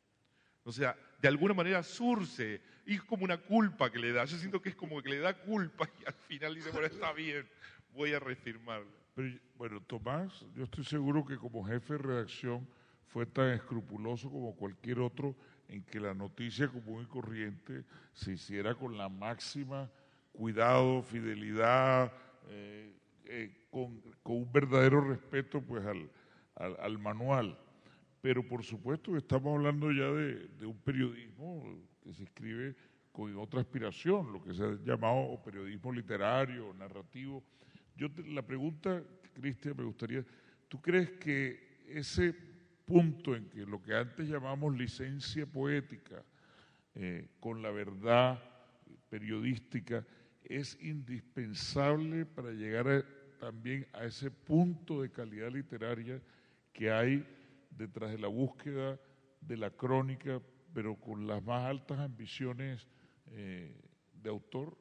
O sea, de alguna manera surce, y es como una culpa que le da. Yo siento que es como que le da culpa y al final dice, bueno, está bien, voy a reafirmarlo. Pero, bueno, Tomás, yo estoy seguro que como jefe de redacción fue tan escrupuloso como cualquier otro en que la noticia común y corriente se hiciera con la máxima cuidado, fidelidad, eh, eh, con, con un verdadero respeto pues al, al, al manual. Pero por supuesto que estamos hablando ya de, de un periodismo que se escribe con otra aspiración, lo que se ha llamado periodismo literario, narrativo. Yo te, la pregunta, Cristian, me gustaría, ¿tú crees que ese punto en que lo que antes llamamos licencia poética eh, con la verdad periodística es indispensable para llegar a, también a ese punto de calidad literaria que hay detrás de la búsqueda de la crónica, pero con las más altas ambiciones eh, de autor?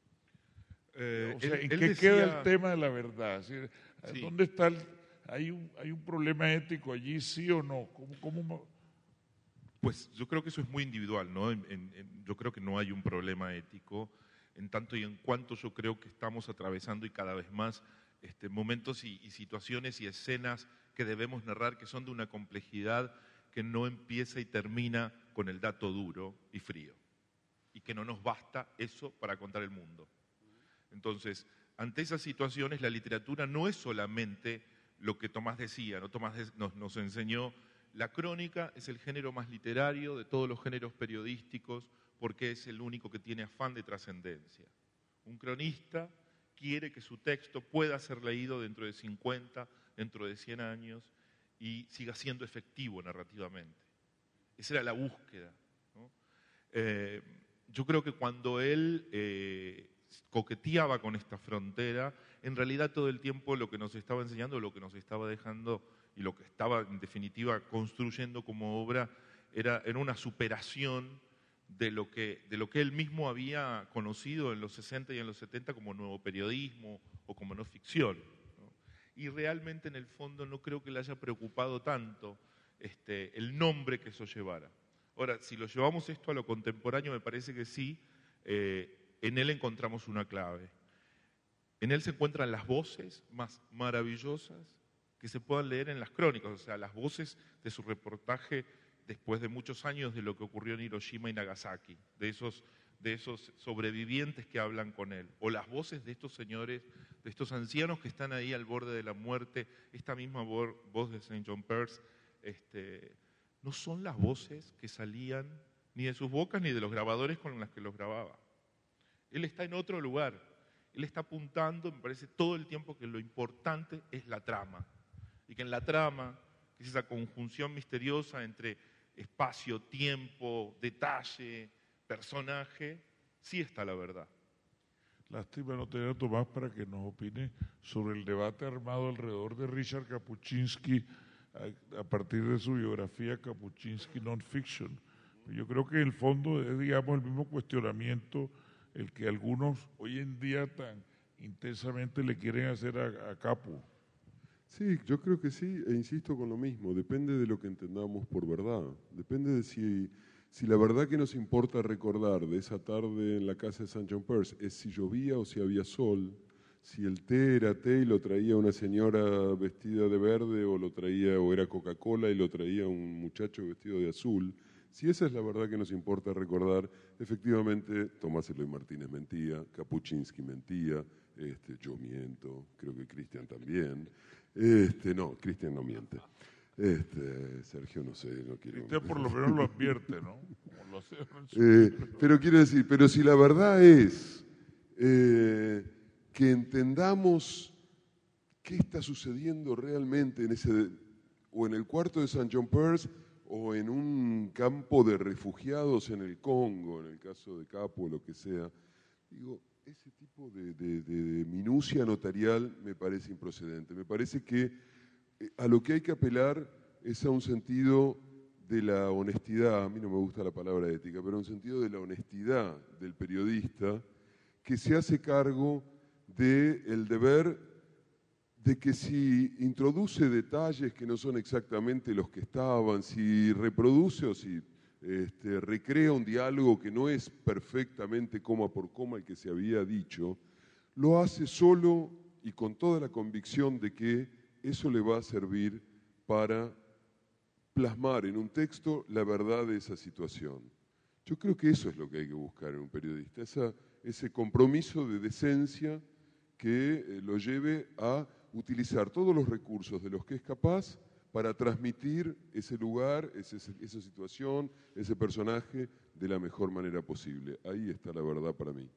Eh, O sea, él- ¿en él qué decía- queda el tema de la verdad? Es decir, Sí. ¿dónde está el, hay un hay un problema ético allí, sí o no? ¿Cómo, cómo, Pues yo creo que eso es muy individual, ¿no? En- en- en- yo creo que no hay un problema ético, en tanto y en cuanto yo creo que estamos atravesando y cada vez más este, momentos y, y situaciones y escenas que debemos narrar que son de una complejidad que no empieza y termina con el dato duro y frío, y que no nos basta eso para contar el mundo. Entonces, ante esas situaciones, la literatura no es solamente lo que Tomás decía, ¿no? Tomás des- nos, nos enseñó, la crónica es el género más literario de todos los géneros periodísticos porque es el único que tiene afán de trascendencia. Un cronista quiere que su texto pueda ser leído dentro de cincuenta, dentro de cien años y siga siendo efectivo narrativamente. Esa era la búsqueda, ¿no? Eh, yo creo que cuando él eh, coqueteaba con esta frontera, en realidad todo el tiempo lo que nos estaba enseñando, lo que nos estaba dejando y lo que estaba en definitiva construyendo como obra era, era una superación de lo, que, de lo que él mismo había conocido en los sesenta y en los setenta como nuevo periodismo o como no ficción, ¿no? Y realmente en el fondo no creo que le haya preocupado tanto este, el nombre que eso llevara. Ahora, si lo llevamos esto a lo contemporáneo, me parece que sí, eh, en él encontramos una clave. En él se encuentran las voces más maravillosas que se puedan leer en las crónicas, o sea, las voces de su reportaje después de muchos años de lo que ocurrió en Hiroshima y Nagasaki, de esos, de esos sobrevivientes que hablan con él, o las voces de estos señores, de estos ancianos que están ahí al borde de la muerte, esta misma voz de Saint John Perse, este, no son las voces que salían ni de sus bocas ni de los grabadores con las que los grababa. Él está en otro lugar, él está apuntando, me parece, todo el tiempo que lo importante es la trama, y que en la trama, que es esa conjunción misteriosa entre espacio, tiempo, detalle, personaje, sí está la verdad. Lástima no tener a Tomás para que nos opine sobre el debate armado alrededor de Richard Kapuscinski a, a partir de su biografía Kapuscinski Non-Fiction. Yo creo que en el fondo es, digamos, el mismo cuestionamiento el que algunos hoy en día tan intensamente le quieren hacer a, a Capu. Sí, yo creo que sí, e insisto con lo mismo, depende de lo que entendamos por verdad, depende de si, si la verdad que nos importa recordar de esa tarde en la casa de Saint John Perse es si llovía o si había sol, si el té era té y lo traía una señora vestida de verde o lo traía o era Coca-Cola y lo traía un muchacho vestido de azul. Si esa es la verdad que nos importa recordar, efectivamente Tomás Eloy Martínez mentía, Kapuscinski mentía, este, yo miento, creo que Cristian también. Este, no, Cristian no miente. Este, Sergio no sé, no quiero... Cristian por lo menos lo advierte, ¿no? Como lo hace eh, pero quiero decir, pero si la verdad es eh, que entendamos qué está sucediendo realmente en ese, o en el cuarto de Saint John Perse, o en un campo de refugiados en el Congo, en el caso de Capo, o lo que sea, digo, ese tipo de, de, de minucia notarial me parece improcedente. Me parece que a lo que hay que apelar es a un sentido de la honestidad, a mí no me gusta la palabra ética, pero un sentido de la honestidad del periodista que se hace cargo del deber de que si introduce detalles que no son exactamente los que estaban, si reproduce o si este, recrea un diálogo que no es perfectamente coma por coma el que se había dicho, lo hace solo y con toda la convicción de que eso le va a servir para plasmar en un texto la verdad de esa situación. Yo creo que eso es lo que hay que buscar en un periodista, esa, ese compromiso de decencia que eh, lo lleve a utilizar todos los recursos de los que es capaz para transmitir ese lugar, ese, esa situación, ese personaje de la mejor manera posible. Ahí está la verdad para mí.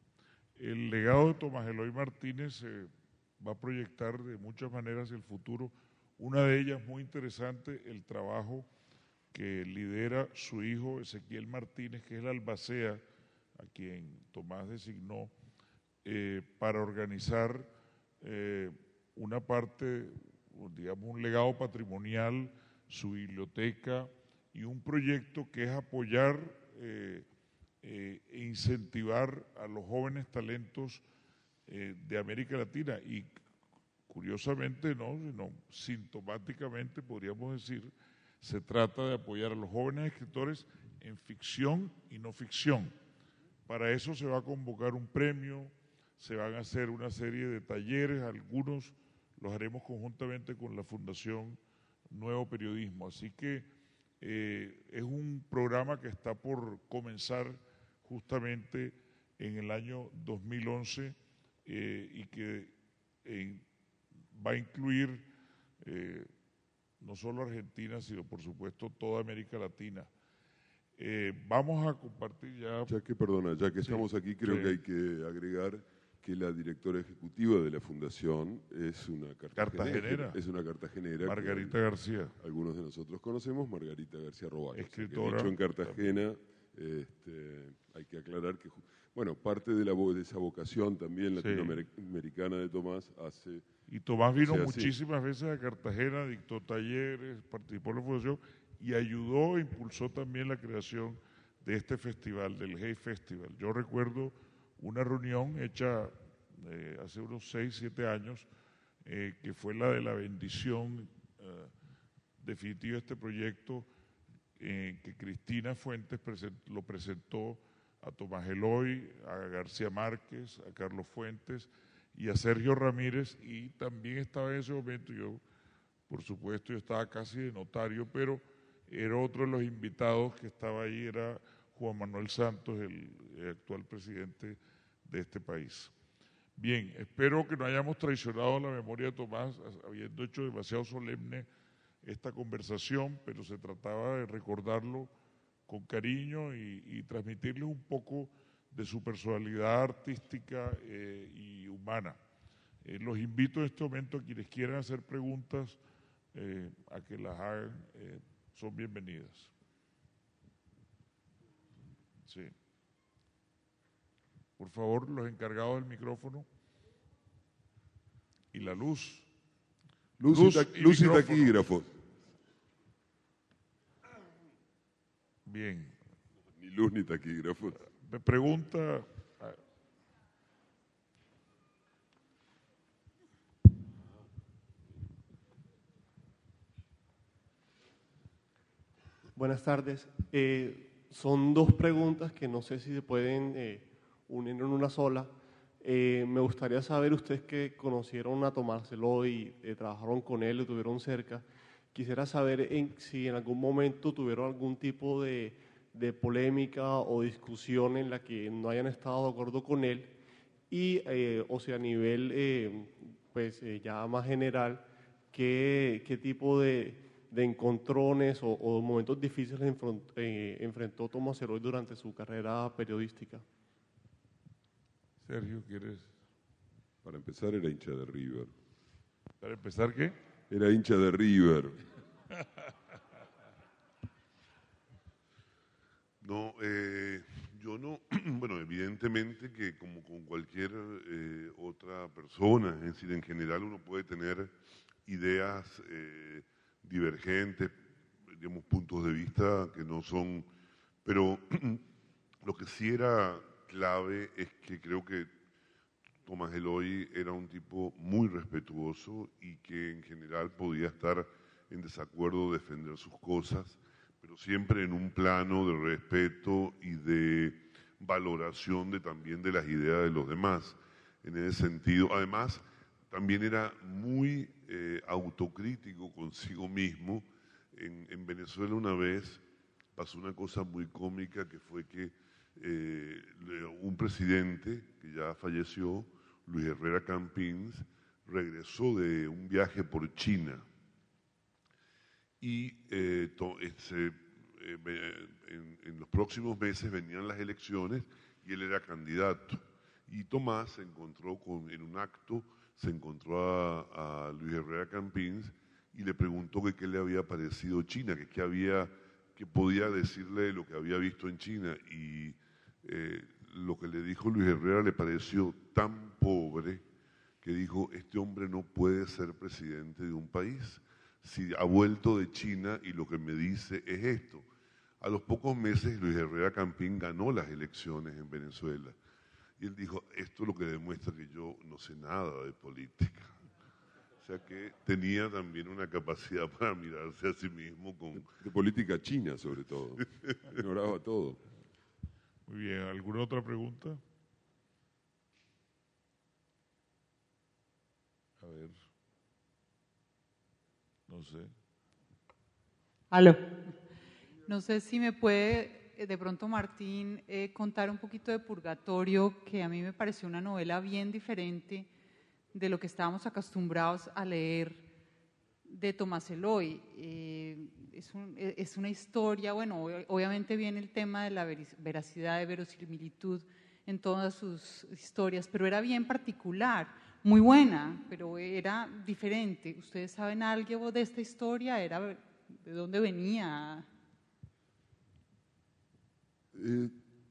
El legado de Tomás Eloy Martínez eh, va a proyectar de muchas maneras el futuro. Una de ellas muy interesante, el trabajo que lidera su hijo Ezequiel Martínez, que es el albacea a quien Tomás designó eh, para organizar eh, una parte, digamos, un legado patrimonial, su biblioteca y un proyecto que es apoyar eh, eh, e incentivar a los jóvenes talentos eh, de América Latina y curiosamente, no, sino sintomáticamente podríamos decir, se trata de apoyar a los jóvenes escritores en ficción y no ficción. Para eso se va a convocar un premio, se van a hacer una serie de talleres, algunos los haremos conjuntamente con la Fundación Nuevo Periodismo. Así que eh, es un programa que está por comenzar justamente en el año dos mil once eh, y que eh, va a incluir eh, no solo Argentina, sino por supuesto toda América Latina. Eh, vamos a compartir ya... Ya que, perdona, ya que sí, estamos aquí, creo sí. que hay que agregar que la directora ejecutiva de la fundación es una cartagenera. Cartagenera. Es una cartagenera. Margarita García. Algunos de nosotros conocemos, Margarita García Robaco. Escritora. O sea, que, dicho en Cartagena, este, hay que aclarar que, bueno, parte de, la, de esa vocación también latinoamericana de Tomás hace... Y Tomás vino o sea, muchísimas sí. veces a Cartagena, dictó talleres, participó en la fundación y ayudó e impulsó también la creación de este festival, del Hey Festival. Yo recuerdo una reunión hecha eh, hace unos seis, siete años, eh, que fue la de la bendición eh, definitiva de este proyecto, eh, que Cristina Fuentes present, lo presentó a Tomás Eloy, a García Márquez, a Carlos Fuentes y a Sergio Ramírez, y también estaba en ese momento, yo por supuesto yo estaba casi de notario, pero era otro de los invitados que estaba ahí, era Juan Manuel Santos, el, el actual presidente de este país. Bien, espero que no hayamos traicionado la memoria de Tomás, habiendo hecho demasiado solemne esta conversación, pero se trataba de recordarlo con cariño y, y transmitirles un poco de su personalidad artística eh, y humana. Eh, los invito en este momento a quienes quieran hacer preguntas eh, a que las hagan, eh, son bienvenidas. Sí. Por favor, los encargados del micrófono. Y la luz. Luz, Luz y, ta- y luz y micrófono. taquígrafos. Bien. Ni luz ni taquígrafos. Me pregunta... Buenas tardes. Eh, son dos preguntas que no sé si se pueden eh, unir en una sola. Eh, me gustaría saber, ustedes que conocieron a Tomás Eloy, eh, trabajaron con él, lo tuvieron cerca, quisiera saber en, si en algún momento tuvieron algún tipo de, de polémica o discusión en la que no hayan estado de acuerdo con él y, eh, o sea, a nivel eh, pues, eh, ya más general, qué, qué tipo de, de encontrones o, o momentos difíciles enfront, eh, enfrentó Tomás Eloy durante su carrera periodística. Sergio, ¿quieres? Para empezar, era hincha de River. ¿Para empezar qué? Era hincha de River. No, eh, yo no, bueno, evidentemente que como con cualquier eh, otra persona, es decir, en general uno puede tener ideas eh, divergentes, digamos, puntos de vista que no son, pero lo que sí era clave es que creo que Tomás Eloy era un tipo muy respetuoso y que en general podía estar en desacuerdo, defender sus cosas, pero siempre en un plano de respeto y de valoración de, también de las ideas de los demás. En ese sentido, además, también era muy eh, autocrítico consigo mismo. En, en Venezuela una vez pasó una cosa muy cómica que fue que eh, un presidente que ya falleció, Luis Herrera Campins, regresó de un viaje por China y eh, to, ese, eh, en, en los próximos meses venían las elecciones y él era candidato. Y Tomás se encontró con, en un acto, se encontró a, a Luis Herrera Campins y le preguntó que qué le había parecido China, que qué había, que podía decirle de lo que había visto en China. Y eh, lo que le dijo Luis Herrera le pareció tan pobre que dijo, este hombre no puede ser presidente de un país si ha vuelto de China y lo que me dice es esto. A los pocos meses Luis Herrera Campín ganó las elecciones en Venezuela. Y él dijo, esto es lo que demuestra que yo no sé nada de política. O sea que tenía también una capacidad para mirarse a sí mismo con... De, de política china, sobre todo. Ignoraba todo. Muy bien, ¿alguna otra pregunta? A ver. No sé. Aló. No sé si me puede, de pronto Martín, eh, contar un poquito de Purgatorio, que a mí me pareció una novela bien diferente de lo que estábamos acostumbrados a leer de Tomás Eloy. Eh, es, un, es una historia, bueno, obviamente viene el tema de la veracidad, de verosimilitud en todas sus historias, pero era bien particular, muy buena, pero era diferente. ¿Ustedes saben algo de esta historia? ¿Era, ¿De dónde venía? Eh,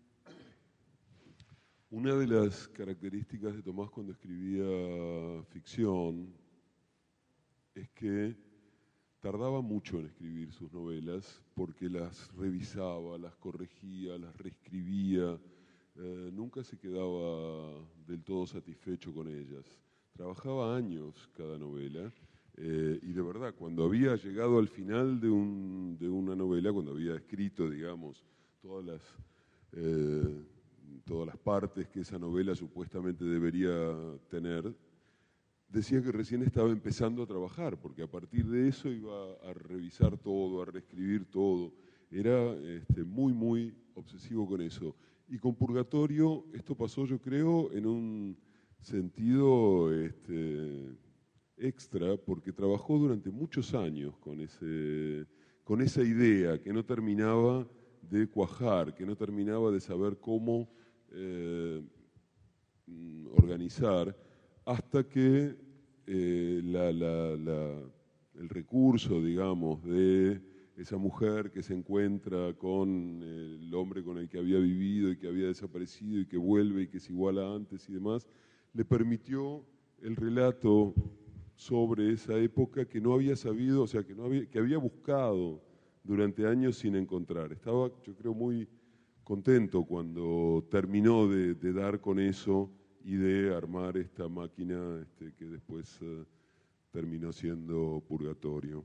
una de las características de Tomás cuando escribía ficción es que tardaba mucho en escribir sus novelas porque las revisaba, las corregía, las reescribía, eh, nunca se quedaba del todo satisfecho con ellas. Trabajaba años cada novela eh, y de verdad, cuando había llegado al final de, un, de una novela, cuando había escrito, digamos, todas las, eh, todas las partes que esa novela supuestamente debería tener, decía que recién estaba empezando a trabajar, porque a partir de eso iba a revisar todo, a reescribir todo. Era este, muy, muy obsesivo con eso. Y con Purgatorio esto pasó, yo creo, en un sentido este, extra, porque trabajó durante muchos años con, ese, con esa idea que no terminaba de cuajar, que no terminaba de saber cómo eh, organizar, hasta que eh, la, la, la, el recurso, digamos, de esa mujer que se encuentra con el hombre con el que había vivido y que había desaparecido y que vuelve y que es igual a antes y demás, le permitió el relato sobre esa época que no había sabido, o sea, que, no había, que había buscado durante años sin encontrar. Estaba, yo creo, muy contento cuando terminó de, de dar con eso y de armar esta máquina este, que después uh, terminó siendo Purgatorio.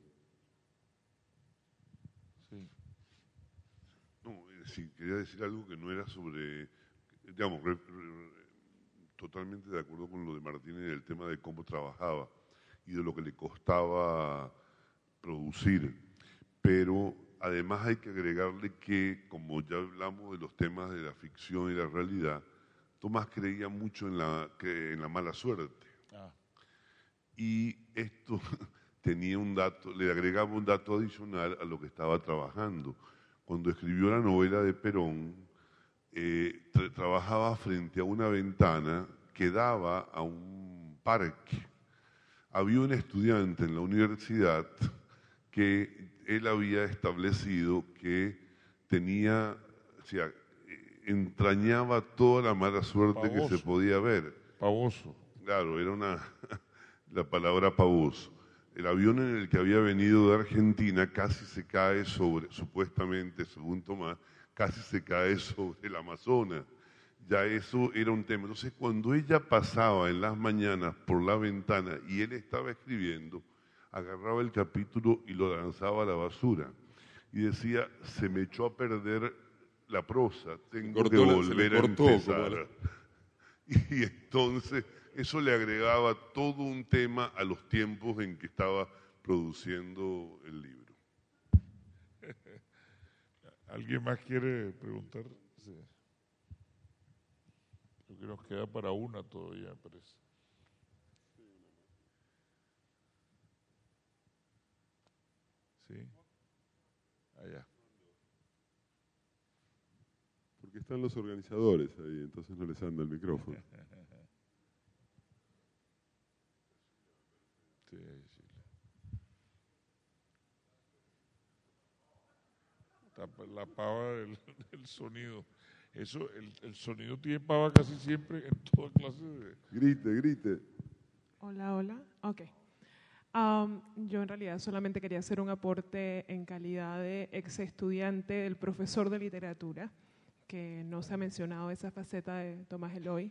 Sí. No, eh, sí, quería decir algo que no era sobre, digamos, re, re, totalmente de acuerdo con lo de Martín en el tema de cómo trabajaba y de lo que le costaba producir, pero además hay que agregarle que, como ya hablamos de los temas de la ficción y la realidad, Tomás creía mucho en la, que, en la mala suerte. Ah. Y esto tenía un dato, le agregaba un dato adicional a lo que estaba trabajando. Cuando escribió la novela de Perón, eh, tra trabajaba frente a una ventana que daba a un parque. Había un estudiante en la universidad que él había establecido que tenía, o sea, entrañaba toda la mala suerte pavoso. Que se podía ver. Pavoso. Claro, era una la palabra pavoso. El avión en el que había venido de Argentina casi se cae sobre, supuestamente, según Tomás, casi se cae sobre el Amazonas. Ya eso era un tema. Entonces, cuando ella pasaba en las mañanas por la ventana y él estaba escribiendo, agarraba el capítulo y lo lanzaba a la basura. Y decía, se me echó a perder la prosa, tengo que volver a empezar. Y entonces eso le agregaba todo un tema a los tiempos en que estaba produciendo el libro. ¿Alguien más quiere preguntar? Sí. Creo que nos queda para una todavía, me parece. Sí. Allá. Porque están los organizadores ahí, entonces no les anda el micrófono. Sí, sí. La pava del, del sonido. Eso, el, el sonido tiene pava casi siempre en toda clase de... Grite, grite. Hola, hola. Ok. Um, yo en realidad solamente quería hacer un aporte en calidad de ex estudiante del profesor de literatura, que no se ha mencionado esa faceta de Tomás Eloy.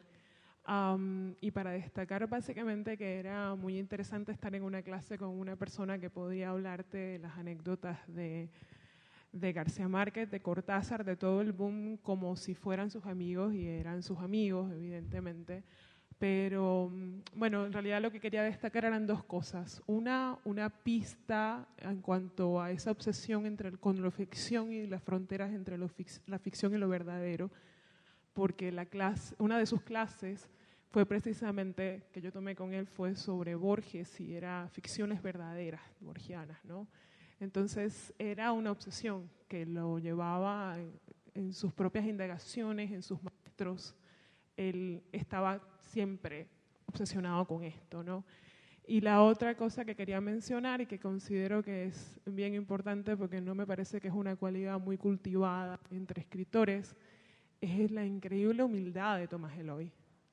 Um, y para destacar básicamente que era muy interesante estar en una clase con una persona que podía hablarte de las anécdotas de, de García Márquez, de Cortázar, de todo el boom como si fueran sus amigos, y eran sus amigos evidentemente. Pero bueno, en realidad lo que quería destacar eran dos cosas. Una, una pista en cuanto a esa obsesión entre el, con la ficción y las fronteras entre lo fic, la ficción y lo verdadero, porque la clase, una de sus clases fue precisamente, que yo tomé con él, fue sobre Borges y era ficciones verdaderas, borgianas, ¿no? Entonces era una obsesión que lo llevaba en, en sus propias indagaciones, en sus maestros. Él estaba siempre obsesionado con esto, ¿no? Y la otra cosa que quería mencionar y que considero que es bien importante porque no me parece que es una cualidad muy cultivada entre escritores, es la increíble humildad de Tomás Eloy.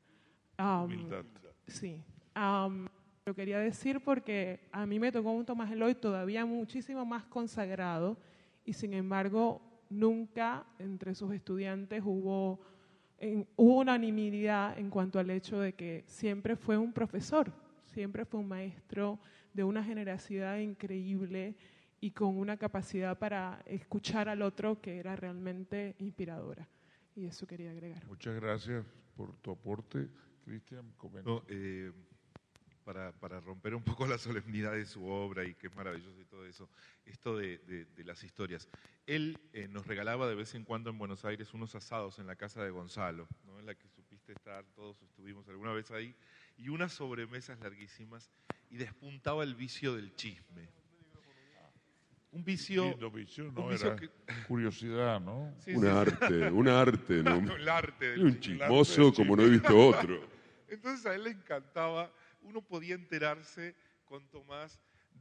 Um, humildad. Sí. Um, lo quería decir porque a mí me tocó un Tomás Eloy todavía muchísimo más consagrado y sin embargo nunca entre sus estudiantes hubo... En, hubo unanimidad en cuanto al hecho de que siempre fue un profesor, siempre fue un maestro de una generosidad increíble y con una capacidad para escuchar al otro que era realmente inspiradora. Y eso quería agregar. Muchas gracias por tu aporte. Cristian, comenta. No, eh, para, para romper un poco la solemnidad de su obra y que es maravilloso y todo eso, esto de, de, de las historias. Él eh, nos regalaba de vez en cuando en Buenos Aires unos asados en la casa de Gonzalo, ¿no? En la que supiste estar, todos estuvimos alguna vez ahí, y unas sobremesas larguísimas, y despuntaba el vicio del chisme. Un vicio... Sí, no, vicio no, un vicio era que... curiosidad, ¿no? Sí, un sí, arte, un arte, ¿no? El arte del un chismoso como no he visto otro. Entonces a él le encantaba, uno podía enterarse con Tomás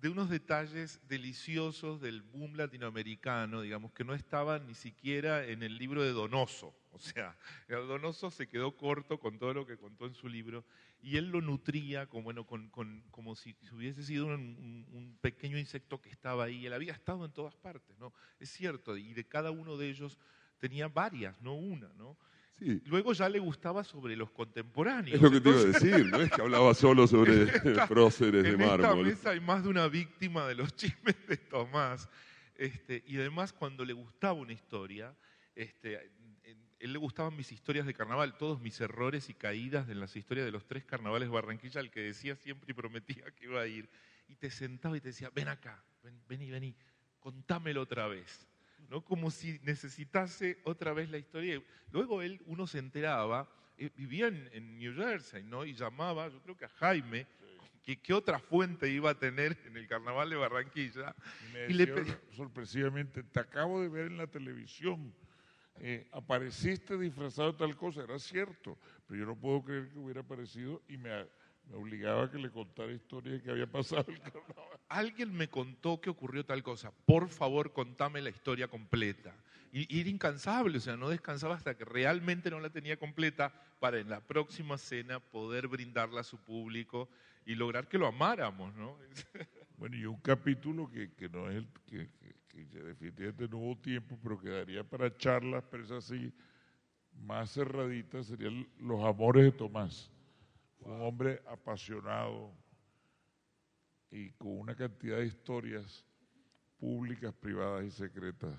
de unos detalles deliciosos del boom latinoamericano, digamos, que no estaban ni siquiera en el libro de Donoso. O sea, el Donoso se quedó corto con todo lo que contó en su libro y él lo nutría como, bueno, con, con, como si hubiese sido un, un, un pequeño insecto que estaba ahí. Él había estado en todas partes, ¿no? Es cierto, y de cada uno de ellos tenía varias, no una, ¿no? Sí. Luego ya le gustaba sobre los contemporáneos. Es lo que Entonces, te iba a decir, no es que hablaba solo sobre esta, próceres de en mármol. esta mesa hay más de una víctima de los chismes de Tomás. Este, y además, cuando le gustaba una historia, este, él le gustaban mis historias de carnaval, todos mis errores y caídas en las historias de los tres carnavales de Barranquilla, al que decía siempre y prometía que iba a ir. Y te sentaba y te decía, ven acá, ven, vení, vení, contámelo otra vez. ¿No? Como si necesitase otra vez la historia. Luego él, uno se enteraba, eh, vivía en, en New Jersey, ¿no? Y llamaba, yo creo que a Jaime, que qué otra fuente iba a tener en el carnaval de Barranquilla. Y me y le decía pedí, sorpresivamente, te acabo de ver en la televisión, eh, apareciste disfrazado de tal cosa, era cierto, pero yo no puedo creer que hubiera aparecido y me, me obligaba a que le contara historias de que había pasado el carnaval. alguien me contó que ocurrió tal cosa, por favor contame la historia completa. Y, y era incansable, o sea, no descansaba hasta que realmente no la tenía completa para en la próxima cena poder brindarla a su público y lograr que lo amáramos, ¿no? Bueno, y un capítulo que, que no es el que, que, que definitivamente no hubo tiempo, pero quedaría para charlas, pero es así, más cerraditas, serían los amores de Tomás. Fue un hombre apasionado y con una cantidad de historias públicas, privadas y secretas.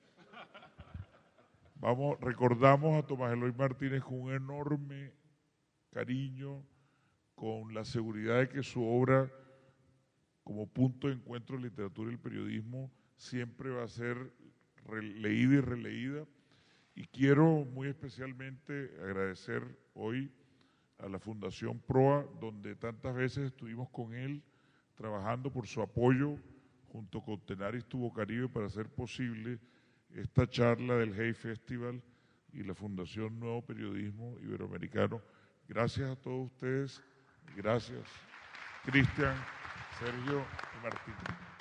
Vamos, recordamos a Tomás Eloy Martínez con un enorme cariño, con la seguridad de que su obra, como punto de encuentro de literatura y el periodismo, siempre va a ser leída y releída. Y quiero muy especialmente agradecer hoy a la Fundación Proa, donde tantas veces estuvimos con él, trabajando por su apoyo, junto con Tenaris Tubo Caribe, para hacer posible esta charla del Hey Festival y la Fundación Nuevo Periodismo Iberoamericano. Gracias a todos ustedes, gracias Cristian, Sergio y Martín.